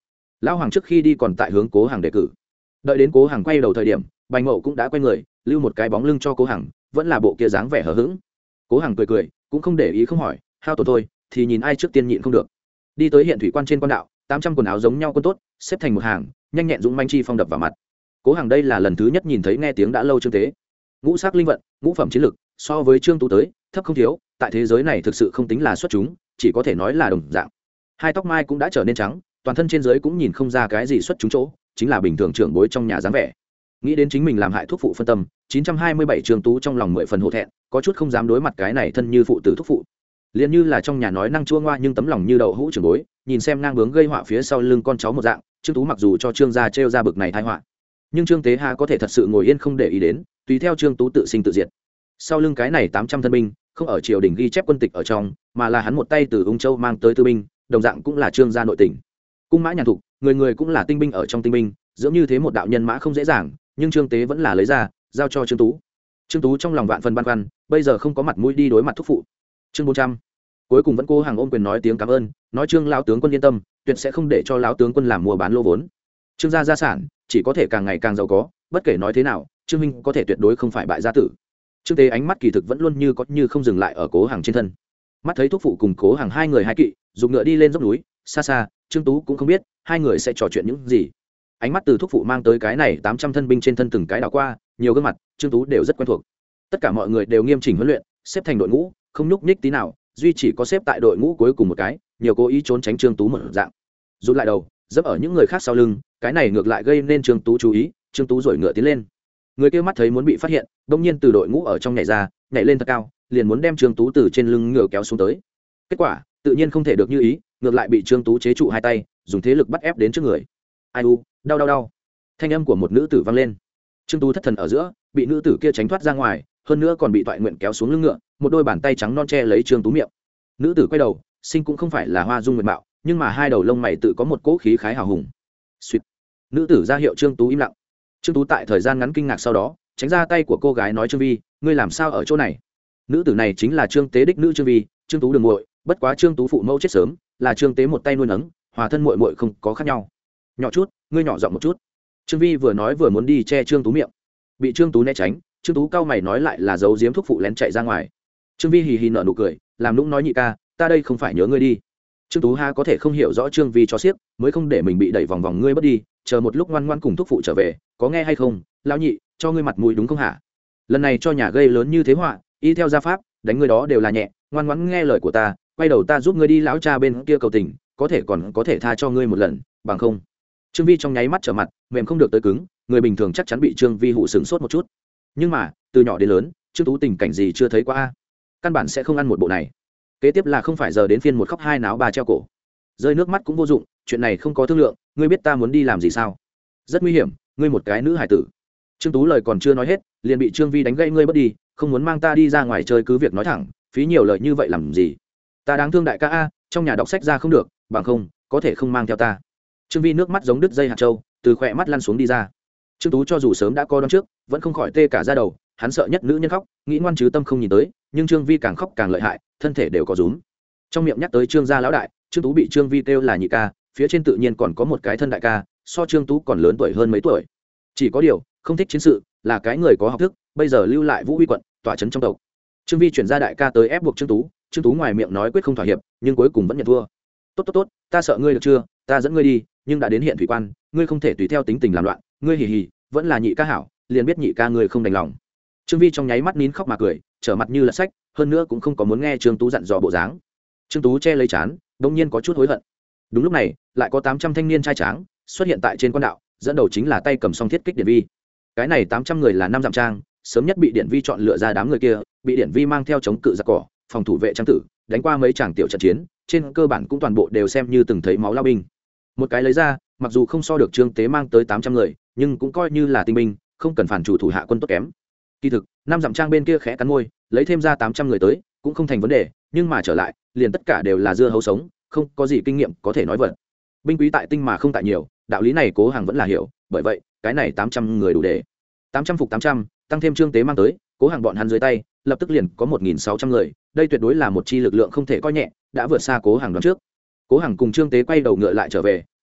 lão hoàng trước khi đi còn tại hướng cố hàng đề cử. Đợi đến cố hàng quay đầu thời điểm, Bành Mậu cũng đã quay người lưu một cái bóng lưng cho cố hàng, vẫn là bộ kia dáng vẻ hờ hững. Cố hàng cười cười cũng không để ý không hỏi, hao tổn thôi thì nhìn ai trước tiên nhịn không được. Đi tới hiện thủy quan trên quan đạo, tám trăm quần áo giống nhau quân tốt xếp thành một hàng, nhanh nhẹn dũng manh chi phong đập vào mặt. Cố hàng đây là lần thứ nhất nhìn thấy nghe tiếng đã lâu trương tế. Ngũ sắc linh vận, ngũ phẩm chiến lực, so với trương tú tới thấp không thiếu, tại thế giới này thực sự không tính là xuất chúng, chỉ có thể nói là đồng dạng. Hai tóc mai cũng đã trở nên trắng, toàn thân trên dưới cũng nhìn không ra cái gì xuất chúng chỗ, chính là bình thường trưởng bối trong nhà dáng vẻ. Nghĩ đến chính mình làm hại thuốc phụ phân tâm, chín trăm hai mươi bảy trương tú trong lòng mười phần hổ thẹn, có chút không dám đối mặt cái này thân như phụ tử thuốc phụ. Liền như là trong nhà nói năng chua ngoa nhưng tấm lòng như đậu hũ trưởng bối, nhìn xem ngang bướng gây họa phía sau lưng con cháu một dạng, trương tú mặc dù cho trương gia trêu ra bực này tai họa, nhưng trương tế hà có thể thật sự ngồi yên không để ý đến, tùy theo trương tú tự sinh tự diệt. Sau lưng cái này tám trăm thân binh không ở triều đình ghi chép quân tịch ở trong, mà là hắn một tay từ ung châu mang tới tư binh, đồng dạng cũng là trương gia nội tỉnh. Cung mã nhàn thục, người người cũng là tinh binh ở trong tinh binh, dưỡng như thế một đạo nhân mã không dễ dàng, nhưng trương tế vẫn là lấy ra giao cho trương tú. Trương tú trong lòng vạn phần băn khoăn, bây giờ không có mặt mũi đi đối mặt thúc phụ. Chương bốn trăm, cuối cùng vẫn cố hàng ôm quyền nói tiếng cảm ơn, nói trương lão tướng quân yên tâm, tuyệt sẽ không để cho lão tướng quân làm mua bán lô vốn. Trương gia gia sản chỉ có thể càng ngày càng giàu có, bất kể nói thế nào, trương minh có thể tuyệt đối không phải bại gia tử. Trương tế ánh mắt kỳ thực vẫn luôn như có như không dừng lại ở cố hàng trên thân. Mắt thấy thúc phụ cùng cố hàng hai người hai kỵ dùng ngựa đi lên dốc núi, xa xa trương tú cũng không biết hai người sẽ trò chuyện những gì. Ánh mắt từ thúc phụ mang tới cái này tám trăm thân binh trên thân từng cái đảo qua, nhiều gương mặt trương tú đều rất quen thuộc. Tất cả mọi người đều nghiêm chỉnh huấn luyện, xếp thành đội ngũ, không nhúc nhích tí nào, duy chỉ có xếp tại đội ngũ cuối cùng một cái nhiều cố ý trốn tránh trương tú một dạng, rút lại đầu dẫm ở những người khác sau lưng. Cái này ngược lại gây nên trương tú chú ý. Trương tú rồi ngựa tiến lên, người kia mắt thấy muốn bị phát hiện, đông nhiên từ đội ngũ ở trong nhảy ra, nhảy lên thật cao, liền muốn đem trương tú từ trên lưng ngựa kéo xuống tới. Kết quả tự nhiên không thể được như ý, ngược lại bị trương tú chế trụ hai tay, dùng thế lực bắt ép đến trước người. Ai u, đau đau đau. Thanh âm của một nữ tử vang lên. Trương tú thất thần ở giữa, bị nữ tử kia tránh thoát ra ngoài, hơn nữa còn bị Toại Nguyện kéo xuống lưng ngựa, một đôi bàn tay trắng non che lấy trương tú miệng. Nữ tử quay đầu, sinh cũng không phải là hoa dung nguyệt mạo, nhưng mà hai đầu lông mày tự có một cỗ khí khái hào hùng. Xuyệt. Nữ tử ra hiệu trương tú im lặng. Trương tú tại thời gian ngắn kinh ngạc sau đó tránh ra tay của cô gái, nói trương vi, ngươi làm sao ở chỗ này? Nữ tử này chính là trương tế đích nữ trương vi, trương tú đường muội, bất quá trương tú phụ mẫu chết sớm, là trương tế một tay nuôi nấng, hòa thân muội muội không có khác nhau. Nhỏ chút, ngươi nhỏ giọng một chút. Trương vi vừa nói vừa muốn đi che trương tú miệng, bị trương tú né tránh. Trương tú cau mày nói lại là giấu giếm thuốc phụ lén chạy ra ngoài. Trương vi hì hì nở nụ cười, làm nũng nói nhị ca, ta đây không phải nhớ ngươi đi. Trương tú ha có thể không hiểu rõ trương vi cho xiếc, mới không để mình bị đẩy vòng vòng, ngươi bất đi, chờ một lúc ngoan ngoan cùng thuốc phụ trở về, có nghe hay không? Lão nhị, cho ngươi mặt mũi đúng không hả? Lần này cho nhà gây lớn như thế họa, y theo gia pháp, đánh ngươi đó đều là nhẹ, ngoan ngoãn nghe lời của ta, quay đầu ta giúp ngươi đi lão cha bên kia cầu tình, có thể còn có thể tha cho ngươi một lần, bằng không. Trương vi trong nháy mắt trở mặt, mềm không được tới cứng, người bình thường chắc chắn bị trương vi hụ sững sốt một chút. Nhưng mà từ nhỏ đến lớn, trương tú tình cảnh gì chưa thấy qua a, căn bản sẽ không ăn một bộ này. Kế tiếp là không phải giờ đến phiên một khóc hai náo ba treo cổ, rơi nước mắt cũng vô dụng, chuyện này không có thương lượng, ngươi biết ta muốn đi làm gì sao? Rất nguy hiểm, ngươi một cái nữ hải tử. Trương tú lời còn chưa nói hết, liền bị trương vi đánh gãy, ngươi bất đi, không muốn mang ta đi ra ngoài chơi cứ việc nói thẳng, phí nhiều lời như vậy làm gì? Ta đáng thương đại ca a, trong nhà đọc sách ra không được, bằng không có thể không mang theo ta. Trương vi nước mắt giống đứt dây hạt châu, từ khỏe mắt lăn xuống đi ra. Trương tú cho dù sớm đã có đoán trước, vẫn không khỏi tê cả da đầu, hắn sợ nhất nữ nhân khóc, nghĩ ngoan chứ tâm không nhìn tới, nhưng trương vi càng khóc càng lợi hại, thân thể đều có rúm. Trong miệng nhắc tới trương gia lão đại, trương tú bị trương vi kêu là nhị ca, phía trên tự nhiên còn có một cái thân đại ca, so trương tú còn lớn tuổi hơn mấy tuổi. Chỉ có điều không thích chiến sự, là cái người có học thức, bây giờ lưu lại Vũ Huy quận, tỏa trấn trong tộc. Trương vi chuyển ra đại ca tới ép buộc trương tú, trương tú ngoài miệng nói quyết không thỏa hiệp, nhưng cuối cùng vẫn nhận thua. Tốt tốt tốt, ta sợ ngươi được chưa, ta dẫn ngươi đi, nhưng đã đến hiện thủy quan, ngươi không thể tùy theo tính tình làm loạn, ngươi hì hì, vẫn là nhị ca hảo, liền biết nhị ca ngươi không đành lòng. Trương vi trong nháy mắt nín khóc mà cười, trở mặt như là sách, hơn nữa cũng không có muốn nghe trương tú dặn dò bộ dáng. Trương tú che lấy chán, đột nhiên có chút hối hận. Đúng lúc này, lại có tám trăm thanh niên trai tráng xuất hiện tại trên quan đạo, dẫn đầu chính là tay cầm song thiết kích Điển Vi. Cái này tám trăm người là năm dặm trang, sớm nhất bị Điển Vi chọn lựa ra đám người kia, bị Điển Vi mang theo chống cự giặc cỏ, phòng thủ vệ trang tử, đánh qua mấy tràng tiểu trận chiến, trên cơ bản cũng toàn bộ đều xem như từng thấy máu lao binh. Một cái lấy ra, mặc dù không so được trương tế mang tới tám trăm người, nhưng cũng coi như là tinh binh, không cần phản chủ thủ hạ quân tốt kém. Kỳ thực, năm dặm trang bên kia khẽ cắn môi, lấy thêm ra tám trăm người tới, cũng không thành vấn đề, nhưng mà trở lại, liền tất cả đều là dưa hấu sống, không có gì kinh nghiệm có thể nói vật. Binh quý tại tinh mà không tại nhiều, đạo lý này Cố Hàng vẫn là hiểu, bởi vậy, cái này tám trăm người đủ để. tám trăm phục tám trăm, tăng thêm trương tế mang tới, Cố Hàng bọn hắn dưới tay, lập tức liền có một nghìn sáu trăm người, đây tuyệt đối là một chi lực lượng không thể coi nhẹ, đã vượt xa Cố Hàng đoán trước. Cố Hàng cùng trương tế quay đầu ngựa lại trở về,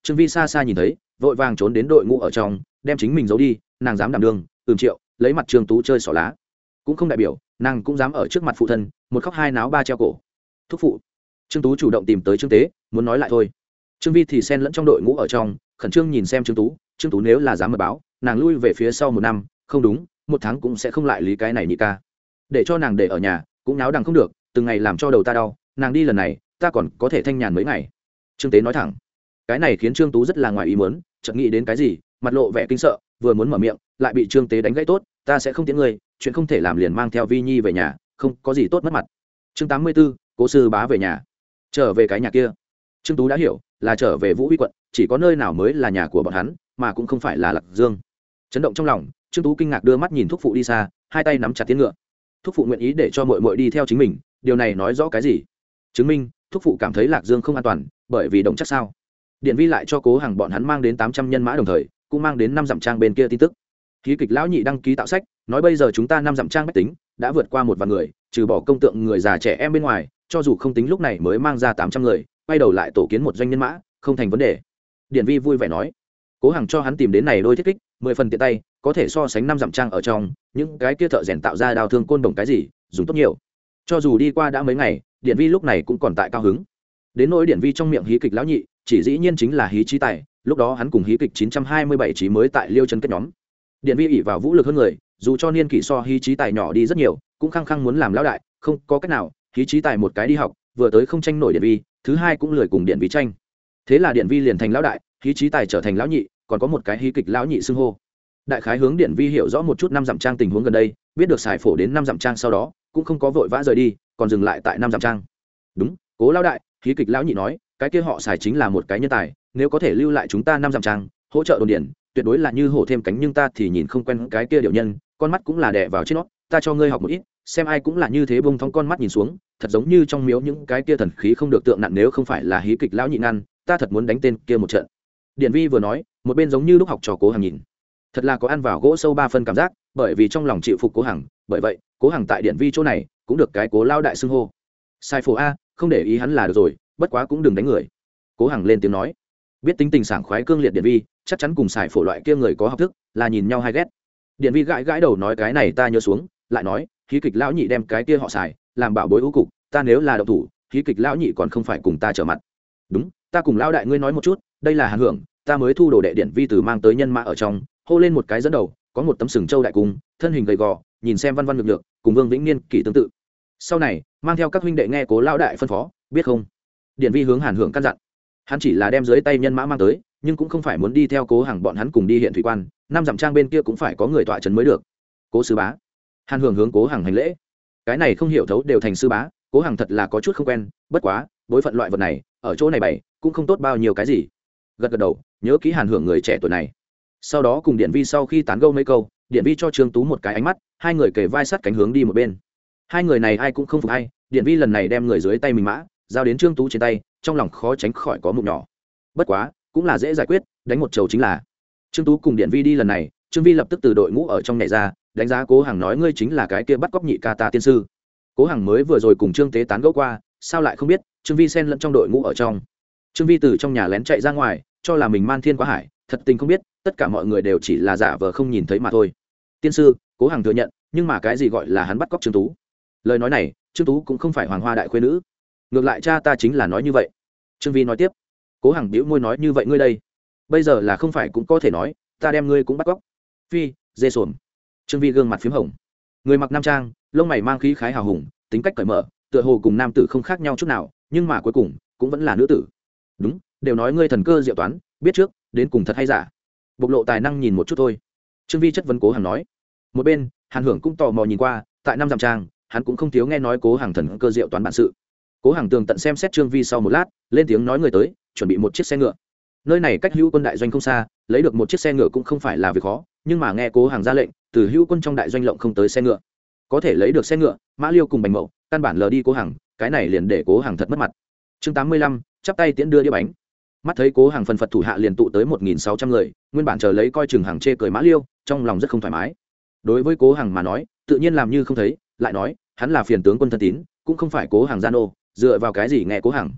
Trương Vi xa xa nhìn thấy, vội vàng trốn đến đội ngũ ở trong, đem chính mình giấu đi. Nàng dám đảm đương, ừm triệu lấy mặt Trương Tú chơi xỏ lá, cũng không đại biểu nàng cũng dám ở trước mặt phụ thân một khóc hai náo ba treo cổ. Thúc phụ. Trương Tú chủ động tìm tới Trương Tế, muốn nói lại thôi. Trương Vi thì xen lẫn trong đội ngũ ở trong, khẩn trương nhìn xem Trương Tú. Trương Tú nếu là dám mật báo, nàng lui về phía sau một năm, không đúng, một tháng cũng sẽ không lại lý cái này nhị ca. Để cho nàng để ở nhà, cũng náo đằng không được, từng ngày làm cho đầu ta đau. Nàng đi lần này, ta còn có thể thanh nhàn mấy ngày. Trương Tế nói thẳng. Cái này khiến Trương Tú rất là ngoài ý muốn, chợt nghĩ đến cái gì, mặt lộ vẻ kinh sợ, vừa muốn mở miệng, lại bị Trương Tế đánh gãy. Tốt, ta sẽ không tiễn ngươi, chuyện không thể làm liền mang theo Vi Nhi về nhà, không có gì tốt mất mặt. Chương tám mươi 84, Cố sư bá về nhà. Trở về cái nhà kia. Trương Tú đã hiểu, là trở về Vũ Huy quận, chỉ có nơi nào mới là nhà của bọn hắn, mà cũng không phải là Lạc Dương. Chấn động trong lòng, Trương Tú kinh ngạc đưa mắt nhìn thúc phụ đi xa, hai tay nắm chặt tiến ngựa. Thúc phụ nguyện ý để cho muội muội đi theo chính mình, điều này nói rõ cái gì? Chứng minh thúc phụ cảm thấy Lạc Dương không an toàn, bởi vì đồng chắc sao? Điện Vi lại cho Cố Hằng bọn hắn mang đến tám trăm nhân mã, đồng thời cũng mang đến năm dặm trang bên kia tin tức. Khí kịch lão nhị đăng ký tạo sách, nói bây giờ chúng ta năm dặm trang bách tính đã vượt qua một vạn người, trừ bỏ công tượng người già trẻ em bên ngoài, cho dù không tính lúc này mới mang ra tám trăm người, quay đầu lại tổ kiến một doanh nhân mã, không thành vấn đề. Điện Vi vui vẻ nói. Cố Hằng cho hắn tìm đến này đôi thiết kích, mười phần tiện tay, có thể so sánh năm dặm trang ở trong, những cái kia thợ rèn tạo ra đao thương côn đồng cái gì, dùng tốt nhiều. Cho dù đi qua đã mấy ngày, Điện Vi lúc này cũng còn tại cao hứng. Đến nỗi Điện Vi trong miệng hí kịch lão nhị, chỉ dĩ nhiên chính là hí trí tài, lúc đó hắn cùng hí kịch chín trăm hai mươi bảy trí mới tại Liêu Trấn kết nhóm. Điện Vi ỷ vào vũ lực hơn người, dù cho niên kỷ so hí trí tài nhỏ đi rất nhiều, cũng khăng khăng muốn làm lão đại, không có cách nào, hí trí tài một cái đi học, vừa tới không tranh nổi Điện Vi, thứ hai cũng lười cùng Điện Vi tranh. Thế là Điện Vi liền thành lão đại, hí trí tài trở thành lão nhị, còn có một cái hí kịch lão nhị xưng hô. Đại khái hướng Điện Vi hiểu rõ một chút năm dặm trang tình huống gần đây, biết được xài phổ đến năm dặm trang sau đó, cũng không có vội vã rời đi, còn dừng lại tại năm dặm trang. Đúng, Cố lão đại, hí kịch lão nhị nói, cái kia họ xài chính là một cái nhân tài, nếu có thể lưu lại chúng ta năm dặm trang, hỗ trợ đồn điển, tuyệt đối là như hổ thêm cánh, nhưng ta thì nhìn không quen cái kia điệu nhân, con mắt cũng là đè vào trên nó, ta cho ngươi học một ít, xem ai cũng là như thế, bông thong con mắt nhìn xuống, thật giống như trong miếu những cái kia thần khí không được tượng nặng, nếu không phải là hí kịch lão nhị ngăn, ta thật muốn đánh tên kia một trận. Điện Vi vừa nói, một bên giống như lúc học trò Cố Hằng nhìn, thật là có ăn vào gỗ sâu ba phân cảm giác, bởi vì trong lòng chịu phục Cố Hằng, bởi vậy Cố Hằng tại Điện Vi chỗ này cũng được cái Cố lao đại xưng hô. Sai phổ a, không để ý hắn là được rồi, bất quá cũng đừng đánh người. Cố Hằng lên tiếng nói, biết tính tình sảng khoái cương liệt Điện Vi, chắc chắn cùng xài phổ loại kia người có học thức, là nhìn nhau hay ghét. Điện Vi gãi gãi đầu nói, cái này ta nhớ xuống, lại nói, hí kịch lão nhị đem cái kia họ xài làm bảo bối ưu cục, ta nếu là độc thủ, hí kịch lão nhị còn không phải cùng ta trở mặt. Đúng, ta cùng lão đại ngươi nói một chút, đây là Hàn Hưởng, ta mới thu đồ đệ. Điện Vi từ mang tới nhân mã ở trong, hô lên một cái dẫn đầu, có một tấm sừng châu đại cung, thân hình gầy gò, nhìn xem văn văn lực lượng, cùng Vương Vĩnh Niên kỳ tương tự. Sau này, mang theo các huynh đệ nghe Cố lão đại phân phó, biết không? Điện Vi hướng Hàn Hưởng căn dặn. Hắn chỉ là đem dưới tay nhân mã mang tới, nhưng cũng không phải muốn đi theo Cố Hằng bọn hắn cùng đi hiện thủy quan, năm dặm trang bên kia cũng phải có người tọa trấn mới được. Cố sư bá. Hàn Hưởng hướng Cố Hằng hành lễ. Cái này không hiểu thấu đều thành sư bá, Cố Hằng thật là có chút không quen, bất quá, bối phận loại vật này, ở chỗ này bày, cũng không tốt bao nhiêu cái gì. Gật gật đầu, nhớ kỹ Hàn Hưởng người trẻ tuổi này. Sau đó cùng Điện Vi sau khi tán gẫu mấy câu, Điện Vi cho Trương Tú một cái ánh mắt, hai người kề vai sát cánh hướng đi một bên. Hai người này ai cũng không phục ai, Điện Vi lần này đem người dưới tay mình mã giao đến Trương Tú trên tay, trong lòng khó tránh khỏi có mụn nhỏ. Bất quá, cũng là dễ giải quyết, đánh một trầu chính là. Trương Tú cùng Điện Vi đi lần này, Trương Vi lập tức từ đội ngũ ở trong nhảy ra, đánh giá Cố Hằng nói, ngươi chính là cái kia bắt cóc nhị ca ta tiên sư. Cố Hằng mới vừa rồi cùng Trương Tế tán gẫu qua, sao lại không biết? Trương Vi xen lẫn trong đội ngũ ở trong. Trương Vi từ trong nhà lén chạy ra ngoài, cho là mình man thiên quá hải, thật tình không biết, tất cả mọi người đều chỉ là giả vờ không nhìn thấy mà thôi. Tiên sư, Cố Hằng thừa nhận, nhưng mà cái gì gọi là hắn bắt cóc Trương Tú? Lời nói này, Trương Tú cũng không phải hoàng hoa đại khuê nữ, ngược lại cha ta chính là nói như vậy. Trương Vi nói tiếp. Cố Hằng bĩu môi nói, như vậy ngươi đây bây giờ là không phải cũng có thể nói ta đem ngươi cũng bắt cóc? Phi, dê sồn. Trương Vi gương mặt p h í m hồng, người mặc nam trang, lông mày mang khí khái hào hùng, tính cách cởi mở, tựa hồ cùng nam tử không khác nhau chút nào, nhưng mà cuối cùng cũng vẫn là nữ tử. Đúng, đều nói ngươi thần cơ diệu toán, biết trước đến cùng thật hay giả, bộc lộ tài năng nhìn một chút thôi. Trương Vi chất vấn Cố Hằng nói. Một bên Hàn Hưởng cũng tò mò nhìn qua, tại năm dặm trang hắn cũng không thiếu nghe nói Cố Hằng thần cơ diệu toán bản sự. Cố Hằng tường tận xem xét Trương Vi sau một lát, lên tiếng nói, người tới, chuẩn bị một chiếc xe ngựa. Nơi này cách Hữu Quân đại doanh không xa, lấy được một chiếc xe ngựa cũng không phải là việc khó, nhưng mà nghe Cố Hằng ra lệnh, từ Hữu Quân trong đại doanh lộng không tới xe ngựa. Có thể lấy được xe ngựa, Mã Liêu cùng Bành Mậu, căn bản lờ đi Cố Hằng, cái này liền để Cố Hằng thật mất mặt. Chương tám mươi lăm, chắp tay tiễn đưa đĩa bánh. Mắt thấy Cố Hằng phần phật thủ hạ liền tụ tới một nghìn sáu trăm người, nguyên bản chờ lấy coi chừng hàng chê cười Mã Liêu, trong lòng rất không thoải mái. Đối với Cố Hằng mà nói, tự nhiên làm như không thấy, lại nói, hắn là phiền tướng quân thân tín, cũng không phải Cố Hằng gian ô, dựa vào cái gì nghe Cố Hằng?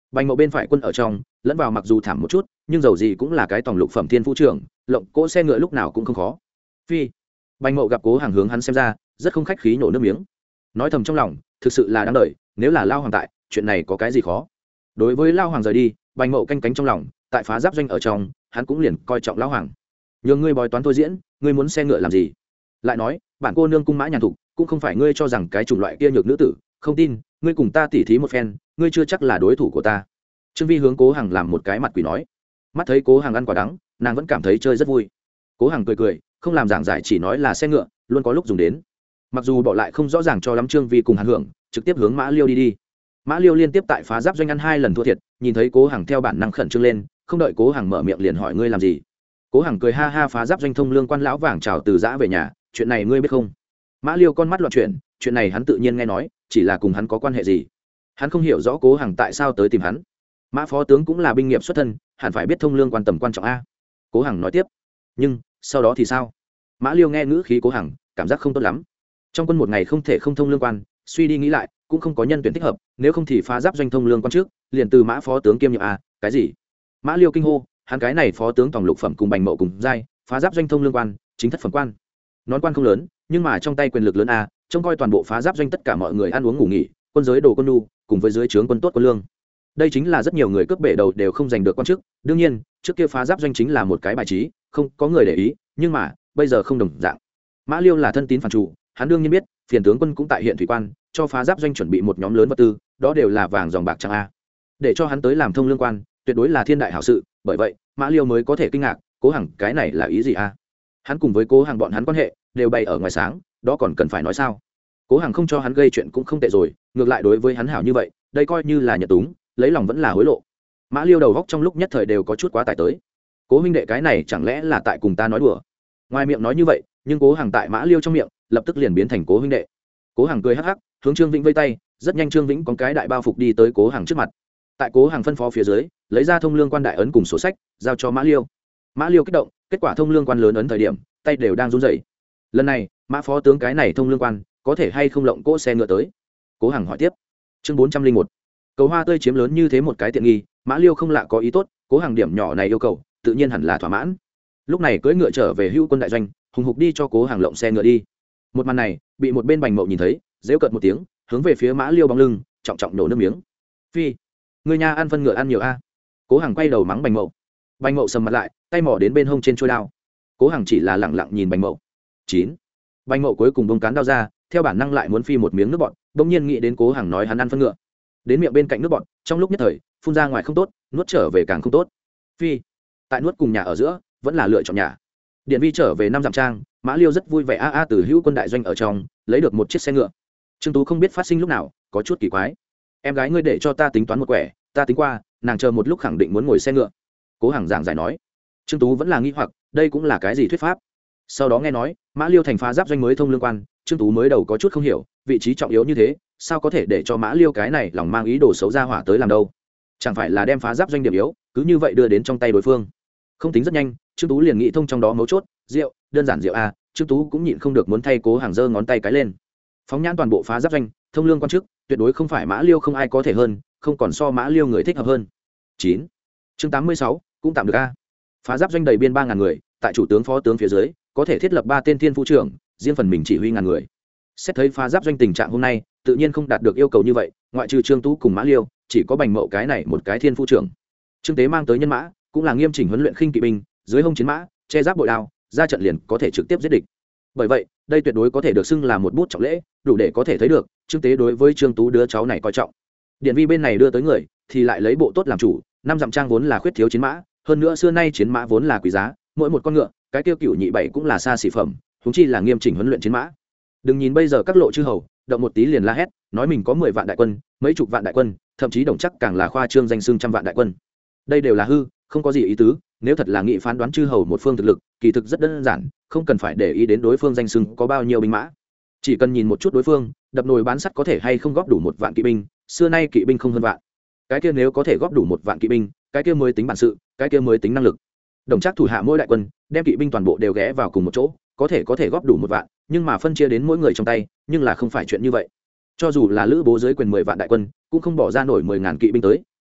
bành mậu bên phải quân ở trong lẫn vào mặc dù thảm một chút nhưng dầu gì cũng là cái tòng lục phẩm thiên phú trưởng, lộng cỗ xe ngựa lúc nào cũng không khó. Phi. Bành mậu gặp cố hàng hướng hắn xem ra rất không khách khí nổ nước miếng, nói thầm trong lòng thực sự là đáng đợi, nếu là lao hoàng tại chuyện này có cái gì khó. Đối với lao hoàng rời đi, bành mậu canh cánh trong lòng, tại phá giáp doanh ở trong hắn cũng liền coi trọng lao hoàng. Nhường ngươi bói toán thôi diễn, ngươi muốn xe ngựa làm gì? Lại nói bản cô nương cung mã nhàn thục cũng không phải ngươi cho rằng cái chủng loại kia nhược nữ tử, không tin ngươi cùng ta tỉ thí một phen, ngươi chưa chắc là đối thủ của ta. Trương Vi hướng cố hàng làm một cái mặt quỷ nói. Mắt thấy cố hàng ăn quả đắng, nàng vẫn cảm thấy chơi rất vui. Cố hàng cười cười không làm giảng giải, chỉ nói là xe ngựa luôn có lúc dùng đến. Mặc dù bỏ lại không rõ ràng cho lắm, Trương Vi cùng Hàn Hưởng trực tiếp hướng Mã Liêu đi đi. Mã Liêu liên tiếp tại phá giáp doanh ăn hai lần thua thiệt, nhìn thấy cố hàng theo bản năng khẩn trương lên, không đợi cố hàng mở miệng liền hỏi ngươi làm gì. Cố hàng cười ha ha, phá giáp doanh thông lương quan lão vàng chào từ giã về nhà, chuyện này ngươi biết không? Mã Liêu con mắt loạn chuyển, chuyện này hắn tự nhiên nghe nói, chỉ là cùng hắn có quan hệ gì? Hắn không hiểu rõ cố hàng tại sao tới tìm hắn. Mã phó tướng cũng là binh nghiệp xuất thân, hẳn phải biết thông lương quan tầm quan trọng a. Cố Hằng nói tiếp. Nhưng sau đó thì sao? Mã Liêu nghe ngữ khí cố Hằng, cảm giác không tốt lắm. Trong quân một ngày không thể không thông lương quan, suy đi nghĩ lại cũng không có nhân tuyển thích hợp, nếu không thì phá giáp doanh thông lương quan trước liền từ Mã phó tướng kiêm nhiệm a. Cái gì? Mã Liêu kinh hô, hắn cái này phó tướng tổng lục phẩm cùng bành mậu cùng giai, phá giáp doanh thông lương quan chính thất phẩm quan. Nón quan không lớn, nhưng mà trong tay quyền lực lớn a, trông coi toàn bộ phá giáp doanh tất cả mọi người ăn uống ngủ nghỉ, quân giới đồ quân nhu cùng với dưới trướng quân tốt quân lương. Đây chính là rất nhiều người cướp bể đầu đều không giành được quan chức. Đương nhiên trước kia phá giáp doanh chính là một cái bài trí, không có người để ý, nhưng mà bây giờ không đồng dạng. Mã Liêu là thân tín phản chủ, hắn đương nhiên biết phiền tướng quân cũng tại hiện thủy quan cho phá giáp doanh chuẩn bị một nhóm lớn vật tư, đó đều là vàng dòng bạc trắng a. Để cho hắn tới làm thông lương quan tuyệt đối là thiên đại hảo sự, bởi vậy Mã Liêu mới có thể kinh ngạc, cố Hằng cái này là ý gì a? Hắn cùng với cố Hằng bọn hắn quan hệ đều bày ở ngoài sáng, đó còn cần phải nói sao? Cố Hằng không cho hắn gây chuyện cũng không tệ rồi, ngược lại đối với hắn hảo như vậy, đây coi như là nhận túng, lấy lòng vẫn là hối lộ. Mã Liêu đầu góc trong lúc nhất thời đều có chút quá tải tới. Cố huynh đệ cái này chẳng lẽ là tại cùng ta nói đùa? Ngoài miệng nói như vậy, nhưng cố Hằng tại Mã Liêu trong miệng lập tức liền biến thành cố huynh đệ. Cố Hằng cười hắc hắc, hướng Trương Vĩnh vây tay, rất nhanh Trương Vĩnh có cái đại bao phục đi tới cố Hằng trước mặt. Tại cố Hằng phân phó phía dưới, lấy ra thông lương quan đại ấn cùng sổ sách, giao cho Mã Liêu. Mã Liêu kích động, kết quả thông lương quan lớn ấn thời điểm, tay đều đang run rẩy. Lần này, Mã phó tướng cái này thông lương quan, có thể hay không lộng cỗ xe ngựa tới? Cố Hằng hỏi tiếp. Chương bốn trăm linh một. Cầu hoa tươi chiếm lớn như thế một cái tiện nghi, Mã Liêu không lạ có ý tốt, cố Hằng điểm nhỏ này yêu cầu, tự nhiên hẳn là thỏa mãn. Lúc này cưỡi ngựa trở về hữu quân đại doanh, hùng hục đi cho cố Hằng lộng xe ngựa đi. Một màn này bị một bên bành mậu nhìn thấy, giễu cợt một tiếng, hướng về phía Mã Liêu bóng lưng trọng trọng nổ nước miếng. Phi, người nhà ăn phân ngựa ăn nhiều a. Cố Hằng quay đầu mắng bành mậu. Bành mậu sầm mặt lại, tay mỏ đến bên hông trên trôi đao. Cố Hằng chỉ là lẳng lặng nhìn bành mậu. Chín. Bành mậu cuối cùng buông cán đao ra, theo bản năng lại muốn phi một miếng nước bọt, bỗng nhiên nghĩ đến cố Hằng nói hắn ăn phân ngựa, đến miệng bên cạnh nước bọt, trong lúc nhất thời phun ra ngoài không tốt, nuốt trở về càng không tốt. Phi, tại nuốt cùng nhà ở giữa vẫn là lựa chọn nhà. Điện Vi trở về năm dặm trang, Mã Liêu rất vui vẻ a a từ hữu quân đại doanh ở trong lấy được một chiếc xe ngựa. Trương Tú không biết phát sinh lúc nào, có chút kỳ quái. Em gái ngươi để cho ta tính toán một quẻ, ta tính qua, nàng chờ một lúc khẳng định muốn ngồi xe ngựa. Cố Hằng giảng giải nói. Trương Tú vẫn là nghi hoặc, đây cũng là cái gì thuyết pháp. Sau đó nghe nói Mã Liêu thành phá giáp doanh mới thông lương quan, Trương Tú mới đầu có chút không hiểu, vị trí trọng yếu như thế, sao có thể để cho Mã Liêu cái này lòng mang ý đồ xấu ra hỏa tới làm đâu? Chẳng phải là đem phá giáp doanh điểm yếu, cứ như vậy đưa đến trong tay đối phương? Không tính rất nhanh, Trương Tú liền nghĩ thông trong đó mấu chốt, rượu, đơn giản rượu a, Trương Tú cũng nhịn không được muốn thay cố Hằng giơ ngón tay cái lên. Phóng nhãn toàn bộ phá giáp doanh, thông lương quan chức, tuyệt đối không phải Mã Liêu không ai có thể hơn, không còn so Mã Liêu người thích hợp hơn. Chín. Chương tám mươi sáu, cũng tạm được a. Phá giáp doanh đầy biên ba ngàn người, tại chủ tướng phó tướng phía dưới, có thể thiết lập ba tên thiên phu trưởng, riêng phần mình chỉ huy ngàn người. Xét thấy phá giáp doanh tình trạng hôm nay, tự nhiên không đạt được yêu cầu như vậy, ngoại trừ Trương Tú cùng Mã Liêu, chỉ có bành mậu cái này một cái thiên phu trưởng. Trương Tế mang tới nhân mã, cũng là nghiêm chỉnh huấn luyện khinh kỵ binh, dưới hông chiến mã, che giáp bội đao, ra trận liền có thể trực tiếp giết địch. Bởi vậy, đây tuyệt đối có thể được xưng là một bút trọng lễ, đủ để có thể thấy được Trương Tế đối với Trương Tú đứa cháu này coi trọng. Điện Vi bên này đưa tới người, thì lại lấy bộ tốt làm chủ, năm dặm trang vốn là khuyết thiếu chiến mã, hơn nữa xưa nay chiến mã vốn là quý giá, mỗi một con ngựa, cái tiêu cựu nhị bảy cũng là xa xỉ phẩm, huống chi là nghiêm chỉnh huấn luyện chiến mã. Đừng nhìn bây giờ các lộ chư hầu, động một tí liền la hét, nói mình có mười vạn đại quân, mấy chục vạn đại quân, thậm chí đồng chắc càng là khoa trương danh xưng trăm vạn đại quân. Đây đều là hư, không có gì ý tứ, nếu thật là nghị phán đoán chư hầu một phương thực lực, kỳ thực rất đơn giản, không cần phải để ý đến đối phương danh xưng có bao nhiêu binh mã. Chỉ cần nhìn một chút đối phương, đập nồi bán sắt có thể hay không góp đủ một vạn kỵ binh, xưa nay kỵ binh không hơn vạn. Cái kia nếu có thể góp đủ một vạn kỵ binh, cái kia mới tính bản sự, cái kia mới tính năng lực. Đồng chắc thủ hạ mỗi đại quân, đem kỵ binh toàn bộ đều ghé vào cùng một chỗ, có thể có thể góp đủ một vạn, nhưng mà phân chia đến mỗi người trong tay, nhưng là không phải chuyện như vậy. Cho dù là lữ bố dưới quyền mười vạn đại quân, cũng không bỏ ra nổi mười ngàn kỵ binh tới,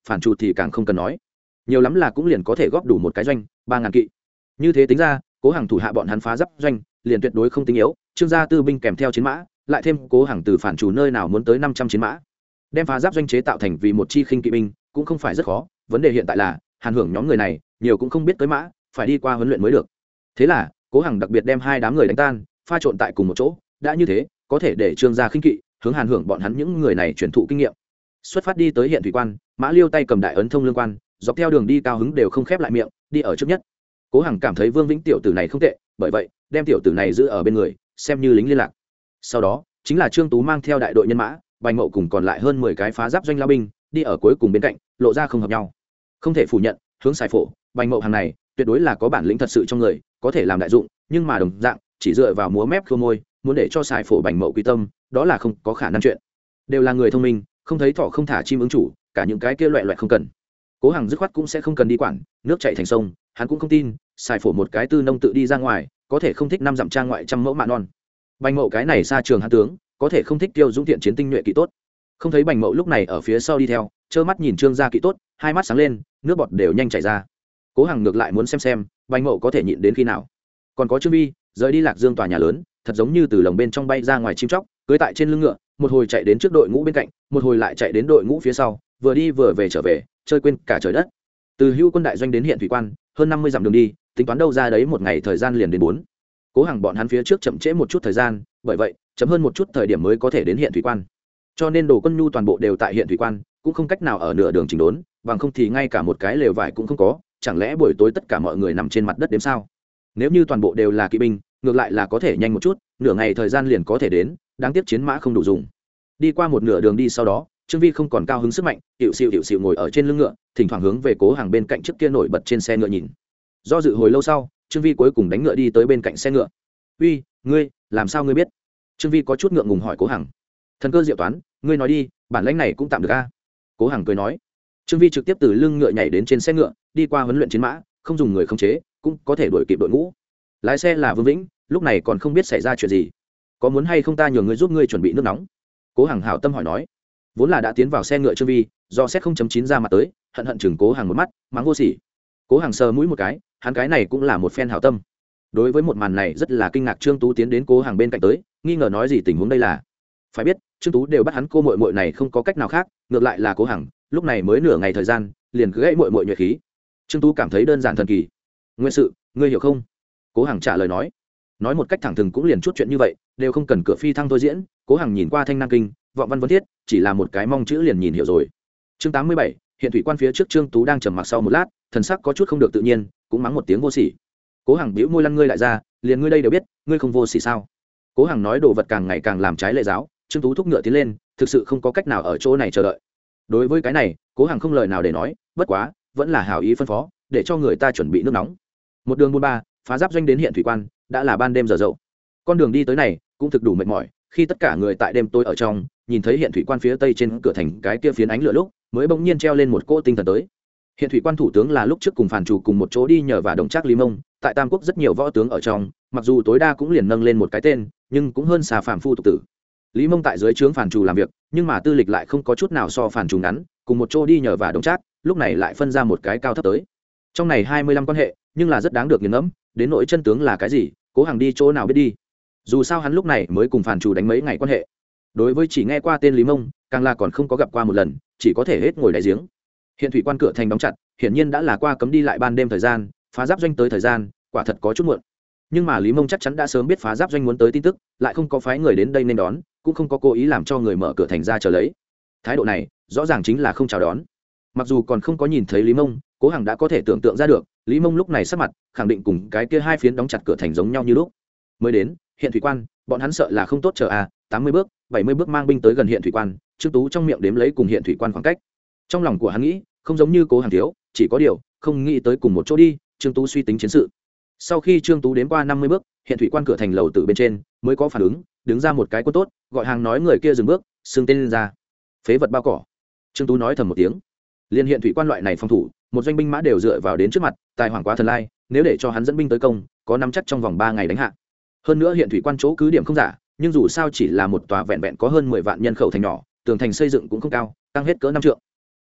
phản chủ thì càng không cần nói, nhiều lắm là cũng liền có thể góp đủ một cái doanh ba ngàn kỵ. Như thế tính ra, Cố Hằng thủ hạ bọn hắn phá giáp doanh liền tuyệt đối không tính yếu, Trương gia tư binh kèm theo chiến mã, lại thêm Cố Hằng từ phản chủ nơi nào muốn tới năm trăm chiến mã, đem phá giáp doanh chế tạo thành vì một chi khinh kỵ binh cũng không phải rất khó. Vấn đề hiện tại là Hàn Hưởng nhóm người này nhiều cũng không biết tới mã, phải đi qua huấn luyện mới được. Thế là Cố Hằng đặc biệt đem hai đám người đánh tan, pha trộn tại cùng một chỗ, đã như thế có thể để Trương gia khinh kỵ hướng Hàn Hưởng bọn hắn những người này truyền thụ kinh nghiệm. Xuất phát đi tới Hiện Thủy Quan, Mã Liêu tay cầm đại ấn thông lương quan, dọc theo đường đi cao hứng đều không khép lại miệng, đi ở trước nhất. Cố Hằng cảm thấy Vương Vĩnh tiểu tử này không tệ, bởi vậy đem tiểu tử này giữ ở bên người, xem như lính liên lạc. Sau đó chính là Trương Tú mang theo đại đội nhân mã, Bành Mậu cùng còn lại hơn mười cái phá giáp doanh lao binh, đi ở cuối cùng bên cạnh, lộ ra không hợp nhau. Không thể phủ nhận, hướng Sài Phổ, Bành Mậu hàng này, tuyệt đối là có bản lĩnh thật sự trong người, có thể làm đại dụng, nhưng mà đồng dạng, chỉ dựa vào múa mép khua môi, muốn để cho Sài Phổ Bành Mậu quy tâm, đó là không có khả năng chuyện. Đều là người thông minh, không thấy thỏ không thả chim ứng chủ, cả những cái kia loẹt loẹt không cần. Cố Hằng dứt khoát cũng sẽ không cần đi quản, nước chảy thành sông, hắn cũng không tin, Sài Phổ một cái tư nông tự đi ra ngoài, có thể không thích năm dặm trang ngoại trăm mẫu mạ non. Bành Mậu cái này xa trường hán tướng, có thể không thích tiêu dũng thiện chiến tinh nhuệ kỵ tốt. Không thấy Bành Mậu lúc này ở phía sau đi theo, trơ mắt nhìn Trương gia kỵ tốt, hai mắt sáng lên, nước bọt đều nhanh chảy ra. Cố Hằng ngược lại muốn xem xem, Bành Mậu có thể nhịn đến khi nào. Còn có Trương Vi, rời đi Lạc Dương tòa nhà lớn, thật giống như từ lồng bên trong bay ra ngoài chim chóc, cưỡi tại trên lưng ngựa, một hồi chạy đến trước đội ngũ bên cạnh, một hồi lại chạy đến đội ngũ phía sau, vừa đi vừa về trở về, chơi quên cả trời đất. Từ Hưu quân đại doanh đến Hiện Thủy Quan, hơn năm mươi dặm đường đi, tính toán đâu ra đấy một ngày thời gian liền đến bốn. Cố Hằng bọn hắn phía trước chậm trễ một chút thời gian, bởi vậy chậm hơn một chút thời điểm mới có thể đến Hiện Thủy Quan. Cho nên đồ quân nhu toàn bộ đều tại Hiện Thủy Quan, cũng không cách nào ở nửa đường chỉnh đốn, bằng không thì ngay cả một cái lều vải cũng không có, chẳng lẽ buổi tối tất cả mọi người nằm trên mặt đất đếm sao? Nếu như toàn bộ đều là kỵ binh, ngược lại là có thể nhanh một chút, nửa ngày thời gian liền có thể đến, đáng tiếc chiến mã không đủ dùng. Đi qua một nửa đường đi sau đó, Trương Vi không còn cao hứng sức mạnh, hiệu xịu hiệu xịu ngồi ở trên lưng ngựa, thỉnh thoảng hướng về Cố Hằng bên cạnh trước kia nổi bật trên xe ngựa nhìn. Do dự hồi lâu sau, Trương Vi cuối cùng đánh ngựa đi tới bên cạnh xe ngựa. "Uy, ngươi, làm sao ngươi biết?" Trương Vi có chút ngượng ngùng hỏi Cố Hằng. "Thần cơ diệu toán, ngươi nói đi, bản lãnh này cũng tạm được a." Cố Hằng cười nói. Trương Vi trực tiếp từ lưng ngựa nhảy đến trên xe ngựa, đi qua huấn luyện chiến mã, không dùng người khống chế, cũng có thể đuổi kịp đội ngũ. Lái xe là Vương Vĩnh, lúc này còn không biết xảy ra chuyện gì. "Có muốn hay không ta nhờ ngươi giúp ngươi chuẩn bị nước nóng?" Cố Hằng hảo tâm hỏi nói. Vốn là đã tiến vào xe ngựa Trương Vi, do xét không chấm chín ra mặt tới, hận hận chừng Cố Hằng một mắt, mắng vô sỉ. Cố Hằng sờ mũi một cái, hắn cái này cũng là một phen hảo tâm. Đối với một màn này rất là kinh ngạc, Trương Tú tiến đến Cố Hằng bên cạnh tới, nghi ngờ nói gì tình huống đây là. Phải biết, Trương Tú đều bắt hắn cô muội muội này không có cách nào khác, ngược lại là Cố Hằng, lúc này mới nửa ngày thời gian, liền cứ gãy muội muội nhuệ khí. Trương Tú cảm thấy đơn giản thần kỳ. "Nguyên sự, ngươi hiểu không?" Cố Hằng trả lời nói. Nói một cách thẳng thừng cũng liền chút chuyện như vậy, đều không cần cửa phi thăng thôi diễn. Cố Hằng nhìn qua Thanh Nam Kinh, vọng văn vấn thiết, chỉ là một cái mong chữ liền nhìn hiểu rồi. Chương tám mươi bảy, Hiện Thủy Quan phía trước Trương Tú đang trầm mặc sau một lát, thần sắc có chút không được tự nhiên, cũng mắng một tiếng vô sỉ. Cố Hằng bĩu môi lăn ngươi lại ra, liền ngươi đây đều biết, ngươi không vô sỉ sao? Cố Hằng nói đồ vật càng ngày càng làm trái lệ giáo, Trương Tú thúc ngựa tiến lên, thực sự không có cách nào ở chỗ này chờ đợi. Đối với cái này, Cố Hằng không lời nào để nói, bất quá, vẫn là hảo ý phân phó, để cho người ta chuẩn bị nước nóng. Một đường buôn ba, phá giáp doanh đến Hiện Thủy Quan, đã là ban đêm giờ dậu. Con đường đi tới này cũng thực đủ mệt mỏi, khi tất cả người tại đêm tối ở trong, nhìn thấy Hiện Thủy Quan phía tây trên cửa thành cái kia phiến ánh lửa lúc, mới bỗng nhiên treo lên một cỗ tinh thần tới. Hiện Thủy Quan thủ tướng là lúc trước cùng phản chủ cùng một chỗ đi nhờ và đồng trác Lý Mông, tại Tam Quốc rất nhiều võ tướng ở trong, mặc dù tối đa cũng liền nâng lên một cái tên, nhưng cũng hơn xa phàm phu tục tử. Lý Mông tại dưới trướng phản chủ làm việc, nhưng mà tư lịch lại không có chút nào so phản chủ ngắn, cùng một chỗ đi nhờ và đồng trác, lúc này lại phân ra một cái cao thấp tới. Trong này hai mươi lăm quan hệ, nhưng là rất đáng được nghiền ngẫm, đến nỗi chân tướng là cái gì, Cố Hằng đi chỗ nào biết đi. Dù sao hắn lúc này mới cùng phản chủ đánh mấy ngày quan hệ. Đối với chỉ nghe qua tên Lý Mông, càng là còn không có gặp qua một lần, chỉ có thể hết ngồi đại giếng. Hiện Thủy Quan cửa thành đóng chặt, hiển nhiên đã là qua cấm đi lại ban đêm thời gian, phá giáp doanh tới thời gian, quả thật có chút muộn. Nhưng mà Lý Mông chắc chắn đã sớm biết phá giáp doanh muốn tới tin tức, lại không có phái người đến đây nên đón, cũng không có cố ý làm cho người mở cửa thành ra chờ lấy. Thái độ này, rõ ràng chính là không chào đón. Mặc dù còn không có nhìn thấy Lý Mông, Cố Hằng đã có thể tưởng tượng ra được, Lý Mông lúc này sắc mặt, khẳng định cùng cái kia hai phiến đóng chặt cửa thành giống nhau như lúc. Mới đến, Hiện Thủy Quan, bọn hắn sợ là không tốt chờ à, tám mươi bước, bảy mươi bước mang binh tới gần Hiện Thủy Quan, Trương Tú trong miệng đếm lấy cùng Hiện Thủy Quan khoảng cách. Trong lòng của hắn nghĩ, không giống như Cố Hằng thiếu, chỉ có điều, không nghĩ tới cùng một chỗ đi, Trương Tú suy tính chiến sự. Sau khi Trương Tú đếm qua năm mươi bước, Hiện Thủy Quan cửa thành lầu tử bên trên, mới có phản ứng, đứng ra một cái quân tốt, gọi hàng nói người kia dừng bước, xưng tên lên ra. Phế vật bao cỏ. Trương Tú nói thầm một tiếng. Liên Hiện Thủy Quan loại này phòng thủ, một doanh binh mã đều dựa vào đến trước mặt, tài hoàng quá thần lai, nếu để cho hắn dẫn binh tới công, có nắm chắc trong vòng ba ngày đánh hạ. Hơn nữa Hiện Thủy Quan chỗ cứ điểm không giả, nhưng dù sao chỉ là một tòa vẹn vẹn có hơn mười vạn nhân khẩu thành nhỏ, tường thành xây dựng cũng không cao, tăng hết cỡ năm trượng.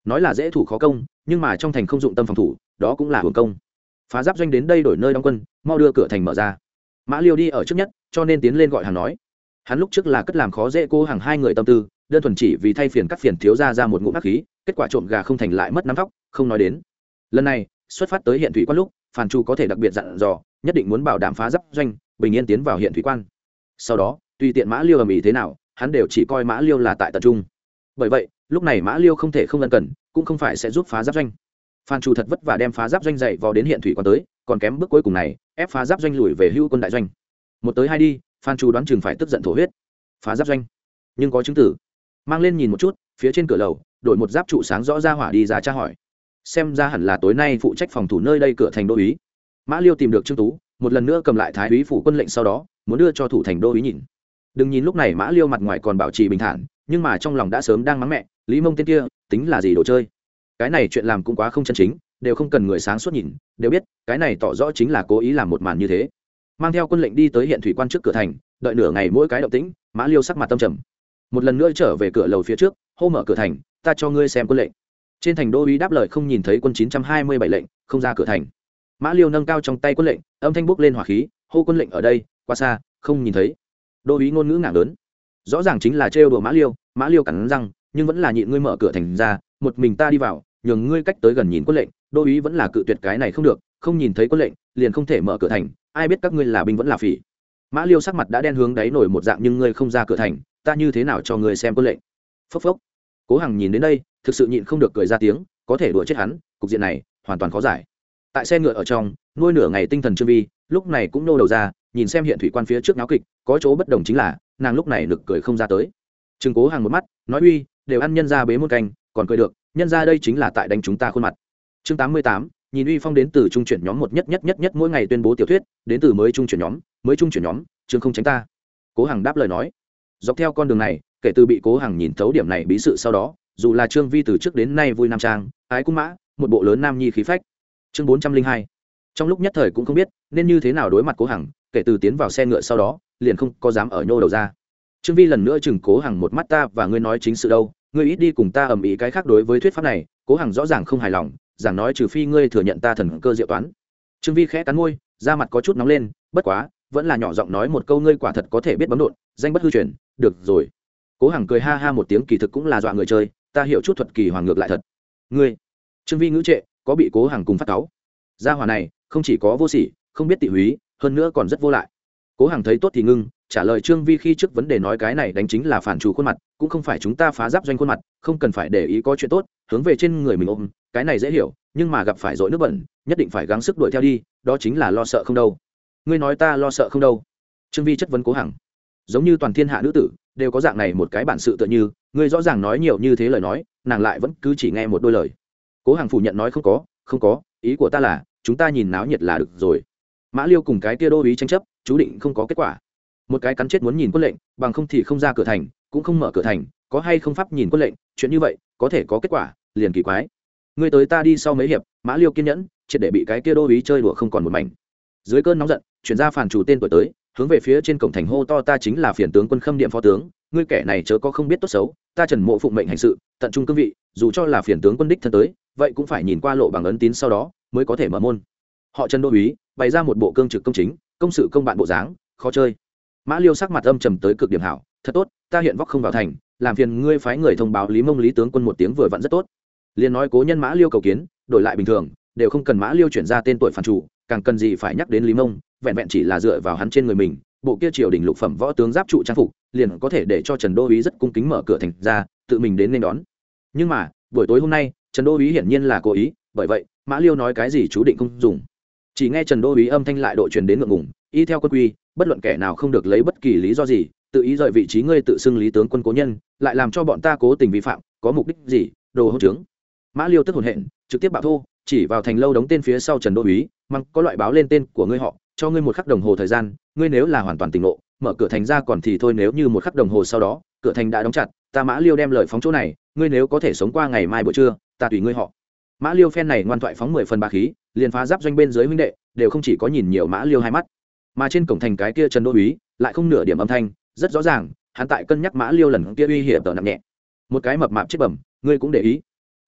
nói là dễ thủ khó công, nhưng mà trong thành không dụng tâm phòng thủ, đó cũng là hưởng công. Phá giáp doanh đến đây đổi nơi đóng quân, mau đưa cửa thành mở ra. Mã Liêu đi ở trước nhất, cho nên tiến lên gọi hàng nói. Hắn lúc trước là cất làm khó dễ cô hàng hai người tâm tư, đơn thuần chỉ vì thay phiền cắt phiền thiếu ra ra một ngụm hắc khí, kết quả trộm gà không thành lại mất nắm tóc, không nói đến. Lần này, xuất phát tới hiện thủy quan lúc, Phàn Chu có thể đặc biệt dặn dò, nhất định muốn bảo đảm phá giáp doanh, bình yên tiến vào hiện thủy quan. Sau đó, tùy tiện Mã Liêu ầm ĩ thế nào, hắn đều chỉ coi Mã Liêu là tại tập trung. Bởi vậy, lúc này Mã Liêu không thể không ân cần, cũng không phải sẽ giúp phá giáp doanh. Phan Chu thật vất vả đem phá giáp doanh dậy vào đến hiện thủy quan tới, còn kém bước cuối cùng này, ép phá giáp doanh lùi về hưu quân đại doanh. Một tới hai đi, Phan Chu đoán chừng phải tức giận thổ huyết. Phá giáp doanh, nhưng có chứng tử. Mang lên nhìn một chút, phía trên cửa lầu, đổi một giáp trụ sáng rõ ra hỏa đi ra tra hỏi. Xem ra hẳn là tối nay phụ trách phòng thủ nơi đây cửa thành đô úy. Mã Liêu tìm được Trương Tú, một lần nữa cầm lại thái úy phủ quân lệnh sau đó, muốn đưa cho thủ thành đô úy nhìn. Đừng nhìn lúc này Mã Liêu mặt ngoài còn bảo trì bình thản, nhưng mà trong lòng đã sớm đang mắng mẹ, Lý Mông tên kia, tính là gì đồ chơi. Cái này chuyện làm cũng quá không chân chính, đều không cần người sáng suốt nhìn, đều biết, cái này tỏ rõ chính là cố ý làm một màn như thế. Mang theo quân lệnh đi tới hiện thủy quan trước cửa thành, đợi nửa ngày mỗi cái động tĩnh, Mã Liêu sắc mặt tâm trầm. Một lần nữa trở về cửa lầu phía trước, hô mở cửa thành, ta cho ngươi xem quân lệnh. Trên thành đô úy đáp lời không nhìn thấy quân chín trăm hai mươi bảy lệnh, không ra cửa thành. Mã Liêu nâng cao trong tay quân lệnh, âm thanh bốc lên hỏa khí, hô quân lệnh ở đây, qua xa, không nhìn thấy. Đô úy ngôn ngữ ngạng lớn, rõ ràng chính là trêu đùa Mã Liêu. Mã Liêu cắn răng, nhưng vẫn là nhịn ngươi mở cửa thành ra, một mình ta đi vào, nhường ngươi cách tới gần nhìn quân lệnh. Đô úy vẫn là cự tuyệt cái này không được, không nhìn thấy quân lệnh liền không thể mở cửa thành, ai biết các ngươi là binh vẫn là phỉ. Mã Liêu sắc mặt đã đen hướng đáy nổi một dạng, nhưng ngươi không ra cửa thành, ta như thế nào cho ngươi xem quân lệnh? Phốc phốc. Cố Hằng nhìn đến đây, thực sự nhịn không được cười ra tiếng, có thể đùa chết hắn, cục diện này hoàn toàn khó giải. Tại xe ngựa ở trong, nuôi nửa ngày tinh thần Trương Vi, lúc này cũng nô đầu ra, nhìn xem hiện thủy quan phía trước náo kịch, có chỗ bất đồng chính là, nàng lúc này nực cười không ra tới. Trương Cố Hằng một mắt, nói uy, đều ăn nhân gia bế môn canh, còn cười được, nhân gia đây chính là tại đánh chúng ta khuôn mặt. Chương tám mươi tám, nhìn uy phong đến từ trung chuyển nhóm một nhất nhất nhất nhất mỗi ngày tuyên bố tiểu thuyết, đến từ mới trung chuyển nhóm, mới trung chuyển nhóm, chương không tránh ta. Cố Hằng đáp lời nói, dọc theo con đường này, kể từ bị Cố Hằng nhìn thấu điểm này bí sự sau đó, dù là Trương Vi từ trước đến nay vui nam trang, ái cung mã, một bộ lớn nam nhi khí phách. Chương bốn trăm linh hai, trong lúc nhất thời cũng không biết nên như thế nào đối mặt Cố Hằng, kể từ tiến vào xe ngựa sau đó, liền không có dám ở nhô đầu ra. Trương Vi lần nữa chừng Cố Hằng một mắt, ta và ngươi nói chính sự đâu, ngươi ít đi cùng ta ầm ĩ cái khác. Đối với thuyết pháp này, Cố Hằng rõ ràng không hài lòng, giảng nói trừ phi ngươi thừa nhận ta thần cơ diệu toán. Trương Vi khẽ cắn môi, da mặt có chút nóng lên, bất quá vẫn là nhỏ giọng nói một câu, ngươi quả thật có thể biết bấm độn, danh bất hư truyền, được rồi. Cố Hằng cười ha ha một tiếng, kỳ thực cũng là dọa người chơi, ta hiểu chút thuật kỳ hoàng ngược lại thật. Ngươi, Trương Vi ngữ trệ, có bị Cố Hằng cùng phát cáu. Gia hỏa này không chỉ có vô sỉ, không biết tỉ húy, hơn nữa còn rất vô lại. Cố Hằng thấy tốt thì ngưng, trả lời Trương Vi khi trước vấn đề, nói cái này đánh chính là phản chủ khuôn mặt, cũng không phải chúng ta phá giáp doanh khuôn mặt, không cần phải để ý có chuyện tốt hướng về trên người mình ôm, cái này dễ hiểu, nhưng mà gặp phải dội nước bẩn, nhất định phải gắng sức đuổi theo đi, đó chính là lo sợ không đâu. Ngươi nói ta lo sợ không đâu? Trương Vi chất vấn Cố Hằng. Giống như toàn thiên hạ nữ tử đều có dạng này một cái bản sự tựa như, ngươi rõ ràng nói nhiều như thế lời nói, nàng lại vẫn cứ chỉ nghe một đôi lời. Cố Hằng phủ nhận nói không có, không có, ý của ta là chúng ta nhìn náo nhiệt là được rồi. Mã Liêu cùng cái kia đô úy tranh chấp, chú định không có kết quả. Một cái cắn chết muốn nhìn quân lệnh, bằng không thì không ra cửa thành, cũng không mở cửa thành, có hay không pháp nhìn quân lệnh, chuyện như vậy có thể có kết quả, liền kỳ quái. Ngươi tới ta đi sau mấy hiệp, Mã Liêu kiên nhẫn, triệt để bị cái kia đô úy chơi đùa không còn một mảnh. Dưới cơn nóng giận, chuyển ra phản chủ tên tuổi tới, hướng về phía trên cổng thành hô to, ta chính là Phiền tướng quân Khâm Điện phó tướng, ngươi kẻ này chớ có không biết tốt xấu, ta Trần Mộ phụng mệnh hành sự, tận trung cương vị, dù cho là Phiền tướng quân đích thân tới, vậy cũng phải nhìn qua lộ bằng ấn tín sau đó mới có thể mở môn. Họ Trần đô úy bày ra một bộ cương trực công chính, công sự công bạn bộ dáng, khó chơi. Mã Liêu sắc mặt âm trầm tới cực điểm, hảo, thật tốt, ta hiện vóc không vào thành, làm phiền ngươi phái người thông báo Lý Mông Lý tướng quân một tiếng vừa vặn rất tốt. Liên nói cố nhân Mã Liêu cầu kiến, đổi lại bình thường đều không cần Mã Liêu chuyển ra tên tuổi phản chủ, càng cần gì phải nhắc đến Lý Mông, vẹn vẹn chỉ là dựa vào hắn trên người mình, bộ kia triều đình lục phẩm võ tướng giáp trụ trang phục, liền có thể để cho Trần đô úy rất cung kính mở cửa thành ra, tự mình đến nên đón. Nhưng mà buổi tối hôm nay, Trần đô úy hiển nhiên là cố ý, bởi vậy Mã Liêu nói cái gì chú định không dùng. Chỉ nghe Trần đô úy âm thanh lại độ truyền đến ngượng ngùng, y theo quân quy, bất luận kẻ nào không được lấy bất kỳ lý do gì tự ý rời vị trí ngươi tự xưng Lý tướng quân cố nhân, lại làm cho bọn ta cố tình vi phạm, có mục đích gì, đồ hỗn trướng. Mã Liêu tức hồn hện, trực tiếp bạo thô, chỉ vào thành lâu đóng tên phía sau Trần đô úy, măng có loại báo lên tên của ngươi họ, cho ngươi một khắc đồng hồ thời gian, ngươi nếu là hoàn toàn tỉnh ngộ, mở cửa thành ra còn thì thôi, nếu như một khắc đồng hồ sau đó cửa thành đã đóng chặt, ta Mã Liêu đem lời phóng chỗ này, ngươi nếu có thể sống qua ngày mai buổi trưa, ta tùy ngươi họ. Mã Liêu phen này ngoan thoại phóng mười phần ba khí, liền phá giáp doanh bên dưới huynh đệ đều không chỉ có nhìn nhiều Mã Liêu hai mắt, mà trên cổng thành cái kia Trần đô úy lại không nửa điểm âm thanh, rất rõ ràng hắn tại cân nhắc Mã Liêu lần kia uy hiểm tờ nặng nhẹ. Một cái mập mạp chết bẩm, ngươi cũng để ý.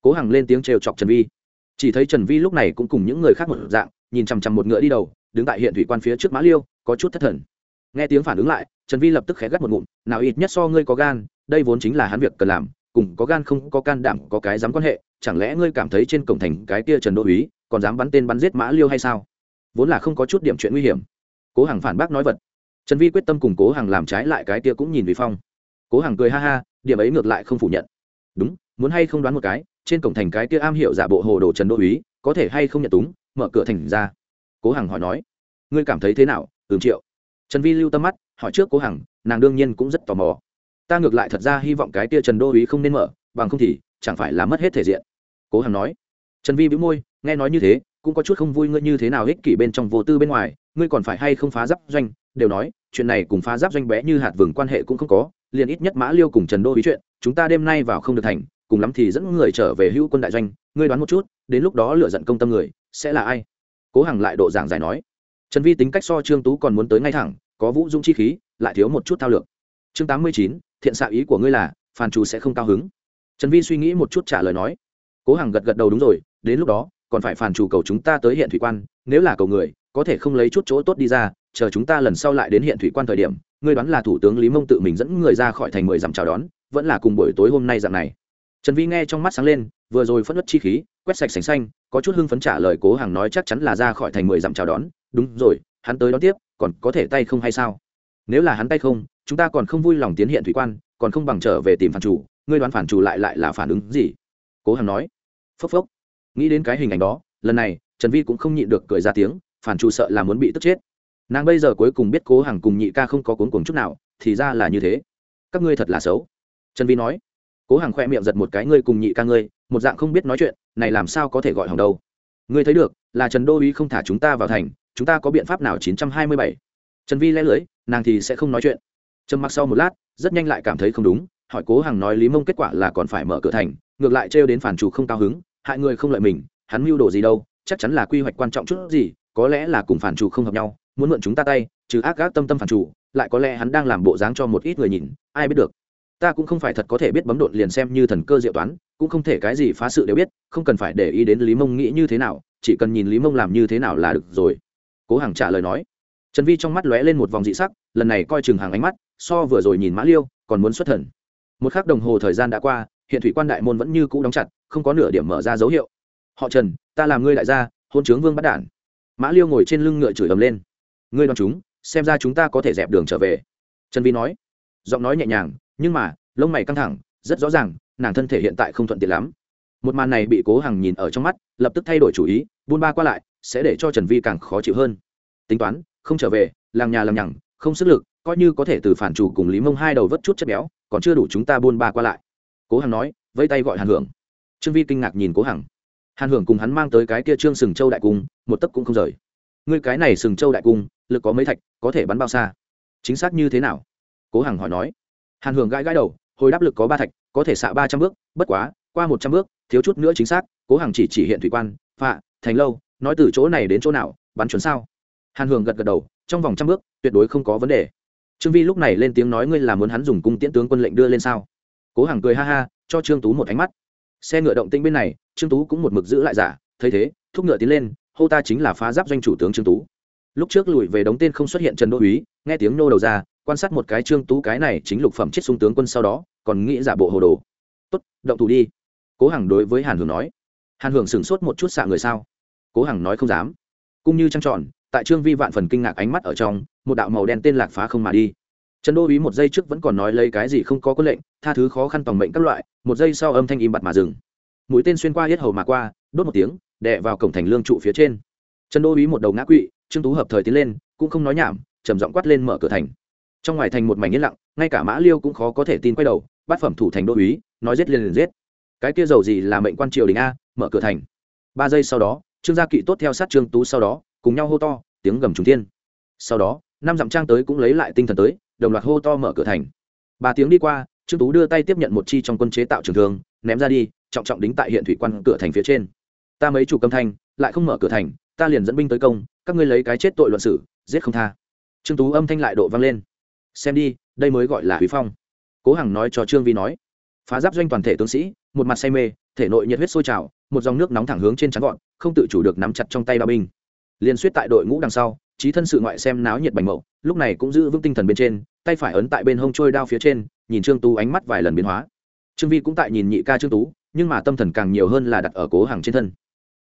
Cố Hằng lên tiếng trêu chọc Trần Vi. Chỉ thấy Trần Vi lúc này cũng cùng những người khác một dạng, nhìn chằm chằm một ngựa đi đầu, đứng tại hiện thủy quan phía trước Mã Liêu, có chút thất thần. Nghe tiếng phản ứng lại, Trần Vi lập tức khẽ gắt một ngụm, nào ít nhất so ngươi có gan, đây vốn chính là hắn việc cần làm, cùng có gan không có can đảm có cái dám quan hệ, chẳng lẽ ngươi cảm thấy trên cổng thành cái kia Trần Đô úy còn dám bắn tên bắn giết Mã Liêu hay sao? Vốn là không có chút điểm chuyện nguy hiểm. Cố Hằng phản bác nói vật. Trần Vi quyết tâm cùng Cố Hằng làm trái lại cái kia cũng nhìn vì phong. Cố Hằng cười ha ha, điểm ấy ngược lại không phủ nhận. Đúng, muốn hay không đoán một cái, trên cổng thành cái kia am hiểu giả bộ hồ đồ Trần Đô úy, có thể hay không nhận túng, mở cửa thành ra. Cố Hằng hỏi nói, ngươi cảm thấy thế nào? Ừm Triệu. Trần Vi lưu tâm mắt, hỏi trước Cố Hằng, nàng đương nhiên cũng rất tò mò. Ta ngược lại thật ra hy vọng cái kia Trần Đô úy không nên mở, bằng không thì chẳng phải là mất hết thể diện. Cố Hằng nói. Trần Vi bĩu môi, nghe nói như thế, cũng có chút không vui, ngươi như thế nào ích kỷ bên trong vô tư bên ngoài, ngươi còn phải hay không phá giáp doanh, đều nói, chuyện này cùng phá giáp doanh bé như hạt vừng quan hệ cũng không có, liền ít nhất Mã Liêu cùng Trần Đô úy chuyện, chúng ta đêm nay vào không được thành, cùng lắm thì dẫn người trở về hữu quân đại doanh, ngươi đoán một chút, đến lúc đó lựa giận công tâm người sẽ là ai? Cố Hằng lại độ giảng giải nói. Trần Vi tính cách so Trương Tú còn muốn tới ngay thẳng, có vũ dũng chi khí, lại thiếu một chút thao lược. Chương tám mươi chín, thiện xạ ý của ngươi là Phan chủ sẽ không cao hứng. Trần Vi suy nghĩ một chút trả lời nói. Cố Hằng gật gật đầu, đúng rồi, đến lúc đó còn phải Phan chủ cầu chúng ta tới hiện thủy quan, nếu là cầu người có thể không lấy chút chỗ tốt đi ra, chờ chúng ta lần sau lại đến hiện thủy quan thời điểm, ngươi đoán là thủ tướng Lý Mông tự mình dẫn người ra khỏi thành mười dặm chào đón, vẫn là cùng buổi tối hôm nay dạng này. Trần Vi nghe trong mắt sáng lên, vừa rồi phất đất chi khí quét sạch sành xanh, có chút hưng phấn trả lời Cố Hằng nói chắc chắn là ra khỏi thành mười dặm chào đón, đúng rồi, hắn tới đón tiếp, còn có thể tay không hay sao? Nếu là hắn tay không, chúng ta còn không vui lòng tiến hiện thủy quan, còn không bằng trở về tìm phản chủ, ngươi đoán phản chủ lại lại là phản ứng gì? Cố Hằng nói. Phốc phốc. Nghĩ đến cái hình ảnh đó, lần này Trần Vi cũng không nhịn được cười ra tiếng, phản chủ sợ là muốn bị tức chết. Nàng bây giờ cuối cùng biết Cố Hằng cùng nhị ca không có cuống cuồng chút nào, thì ra là như thế. Các ngươi thật là xấu. Trần Vi nói. Cố Hằng khoe miệng giật một cái, ngươi cùng nhị ca ngươi một dạng không biết nói chuyện, này làm sao có thể gọi hỏng đâu? Ngươi thấy được, là Trần Đô úy không thả chúng ta vào thành, chúng ta có biện pháp nào? Chín trăm hai mươi bảy. Trần Vi lẽ lưỡi, nàng thì sẽ không nói chuyện. Trầm mặc sau một lát, rất nhanh lại cảm thấy không đúng, hỏi Cố Hằng nói Lý Mông kết quả là còn phải mở cửa thành, ngược lại trêu đến phản chủ không cao hứng, hại người không lợi mình, hắn mưu đồ gì đâu? Chắc chắn là quy hoạch quan trọng chút gì, có lẽ là cùng phản chủ không hợp nhau, muốn mượn chúng ta tay, trừ ác gác tâm tâm phản chủ, lại có lẽ hắn đang làm bộ dáng cho một ít người nhìn, ai biết được. Ta cũng không phải thật có thể biết bấm độn liền xem như thần cơ diệu toán, cũng không thể cái gì phá sự đều biết, không cần phải để ý đến Lý Mông nghĩ như thế nào, chỉ cần nhìn Lý Mông làm như thế nào là được rồi. Cố Hằng trả lời nói. Trần Vi trong mắt lóe lên một vòng dị sắc, lần này coi chừng hàng ánh mắt, so vừa rồi nhìn Mã Liêu còn muốn xuất thần. Một khắc đồng hồ thời gian đã qua, hiện thủy quan đại môn vẫn như cũ đóng chặt, không có nửa điểm mở ra dấu hiệu. Họ Trần, ta làm ngươi đại gia, hôn trướng vương bắt đản. Mã Liêu ngồi trên lưng ngựa chửi ầm lên. Ngươi đoán chúng, xem ra chúng ta có thể dẹp đường trở về. Trần Vi nói. Giọng nói nhẹ nhàng, nhưng mà lông mày căng thẳng, rất rõ ràng nàng thân thể hiện tại không thuận tiện lắm. Một màn này bị Cố Hằng nhìn ở trong mắt, lập tức thay đổi chủ ý, buôn ba qua lại sẽ để cho Trần Vi càng khó chịu hơn. Tính toán không trở về, làng nhà làm nhằng, không sức lực, coi như có thể từ phản chủ cùng Lý Mông hai đầu vớt chút chất béo, còn chưa đủ chúng ta buôn ba qua lại. Cố Hằng nói, vẫy tay gọi Hàn Hưởng. Trương Vi kinh ngạc nhìn Cố Hằng. Hàn Hưởng cùng hắn mang tới cái kia trương sừng châu đại cung, một tấc cũng không rời. Ngươi cái này sừng châu đại cung, lực có mấy thạch, có thể bắn bao xa? Chính xác như thế nào? Cố Hằng hỏi nói. Hàn Hưởng gãi gãi đầu, hồi đáp lực có ba thạch, có thể xạ ba trăm bước, bất quá qua một trăm bước thiếu chút nữa chính xác. Cố Hằng chỉ chỉ hiện thủy quan, phạ thành lâu, nói từ chỗ này đến chỗ nào bắn chuẩn sao? Hàn Hưởng gật gật đầu, trong vòng trăm bước tuyệt đối không có vấn đề. Trương Vi lúc này lên tiếng nói, ngươi là muốn hắn dùng cung tiễn tướng quân lệnh đưa lên sao? Cố Hằng cười ha ha, cho Trương Tú một ánh mắt. Xe ngựa động tĩnh bên này, Trương Tú cũng một mực giữ lại giả, thấy thế thúc ngựa tiến lên, hô ta chính là phá giáp doanh chủ tướng Trương Tú. Lúc trước lùi về đống tên không xuất hiện Trần Đô úy, nghe tiếng nô đầu ra, quan sát một cái Trương Tú cái này chính lục phẩm chết sung tướng quân, sau đó còn nghĩ giả bộ hồ đồ. Tốt, động thủ đi. Cố Hằng đối với Hàn Hưởng nói. Hàn Hưởng sửng sốt một chút, xạ người sao? Cố Hằng nói không dám. Cung như trăng tròn, tại Trương Vi vạn phần kinh ngạc ánh mắt ở trong, một đạo màu đen tên lạc phá không mà đi. Trần Đô úy một giây trước vẫn còn nói lấy cái gì không có quân lệnh, tha thứ khó khăn tòng mệnh các loại, một giây sau âm thanh im bặt mà dừng. Mũi tên xuyên qua yết hầu mà qua, đốt một tiếng, đè vào cổng thành lương trụ phía trên. Trần Đô úy một đầu ngã quỵ, Trương Tú hợp thời tiến lên, cũng không nói nhảm, trầm giọng quát lên mở cửa thành. Trong ngoài thành một mảnh yên lặng, ngay cả Mã Liêu cũng khó có thể tin, quay đầu, bắt phẩm thủ thành Đô úy, nói giết liền liền giết. Cái kia dầu gì là mệnh quan triều đình a, mở cửa thành. Ba giây sau đó, Trương Gia Kỵ tốt theo sát Trương Tú sau đó, cùng nhau hô to, tiếng gầm trùng thiên. Sau đó, năm dặm trang tới cũng lấy lại tinh thần tới, đồng loạt hô to mở cửa thành. Ba tiếng đi qua, Trương Tú đưa tay tiếp nhận một chi trong quân chế tạo trường thương, ném ra đi, trọng trọng đính tại hiện thủy quan cửa thành phía trên. Ta mấy chủ câm thanh, lại không mở cửa thành, ta liền dẫn binh tới công, các ngươi lấy cái chết tội luận xử, giết không tha. Trương Tú âm thanh lại độ vang lên. Xem đi, đây mới gọi là uy phong. Cố Hằng nói cho Trương Vi nói. Phá giáp doanh toàn thể tướng sĩ, một mặt say mê, thể nội nhiệt huyết sôi trào, một dòng nước nóng thẳng hướng trên trán gọn, không tự chủ được nắm chặt trong tay đao binh. Liên suýt tại đội ngũ đằng sau, trí thân sự ngoại xem náo nhiệt bành mậu, lúc này cũng giữ vững tinh thần bên trên, tay phải ấn tại bên hông trôi đao phía trên, nhìn Trương Tú ánh mắt vài lần biến hóa. Trương Vi cũng tại nhìn nhị ca Trương Tú, nhưng mà tâm thần càng nhiều hơn là đặt ở Cố Hằng trên thân.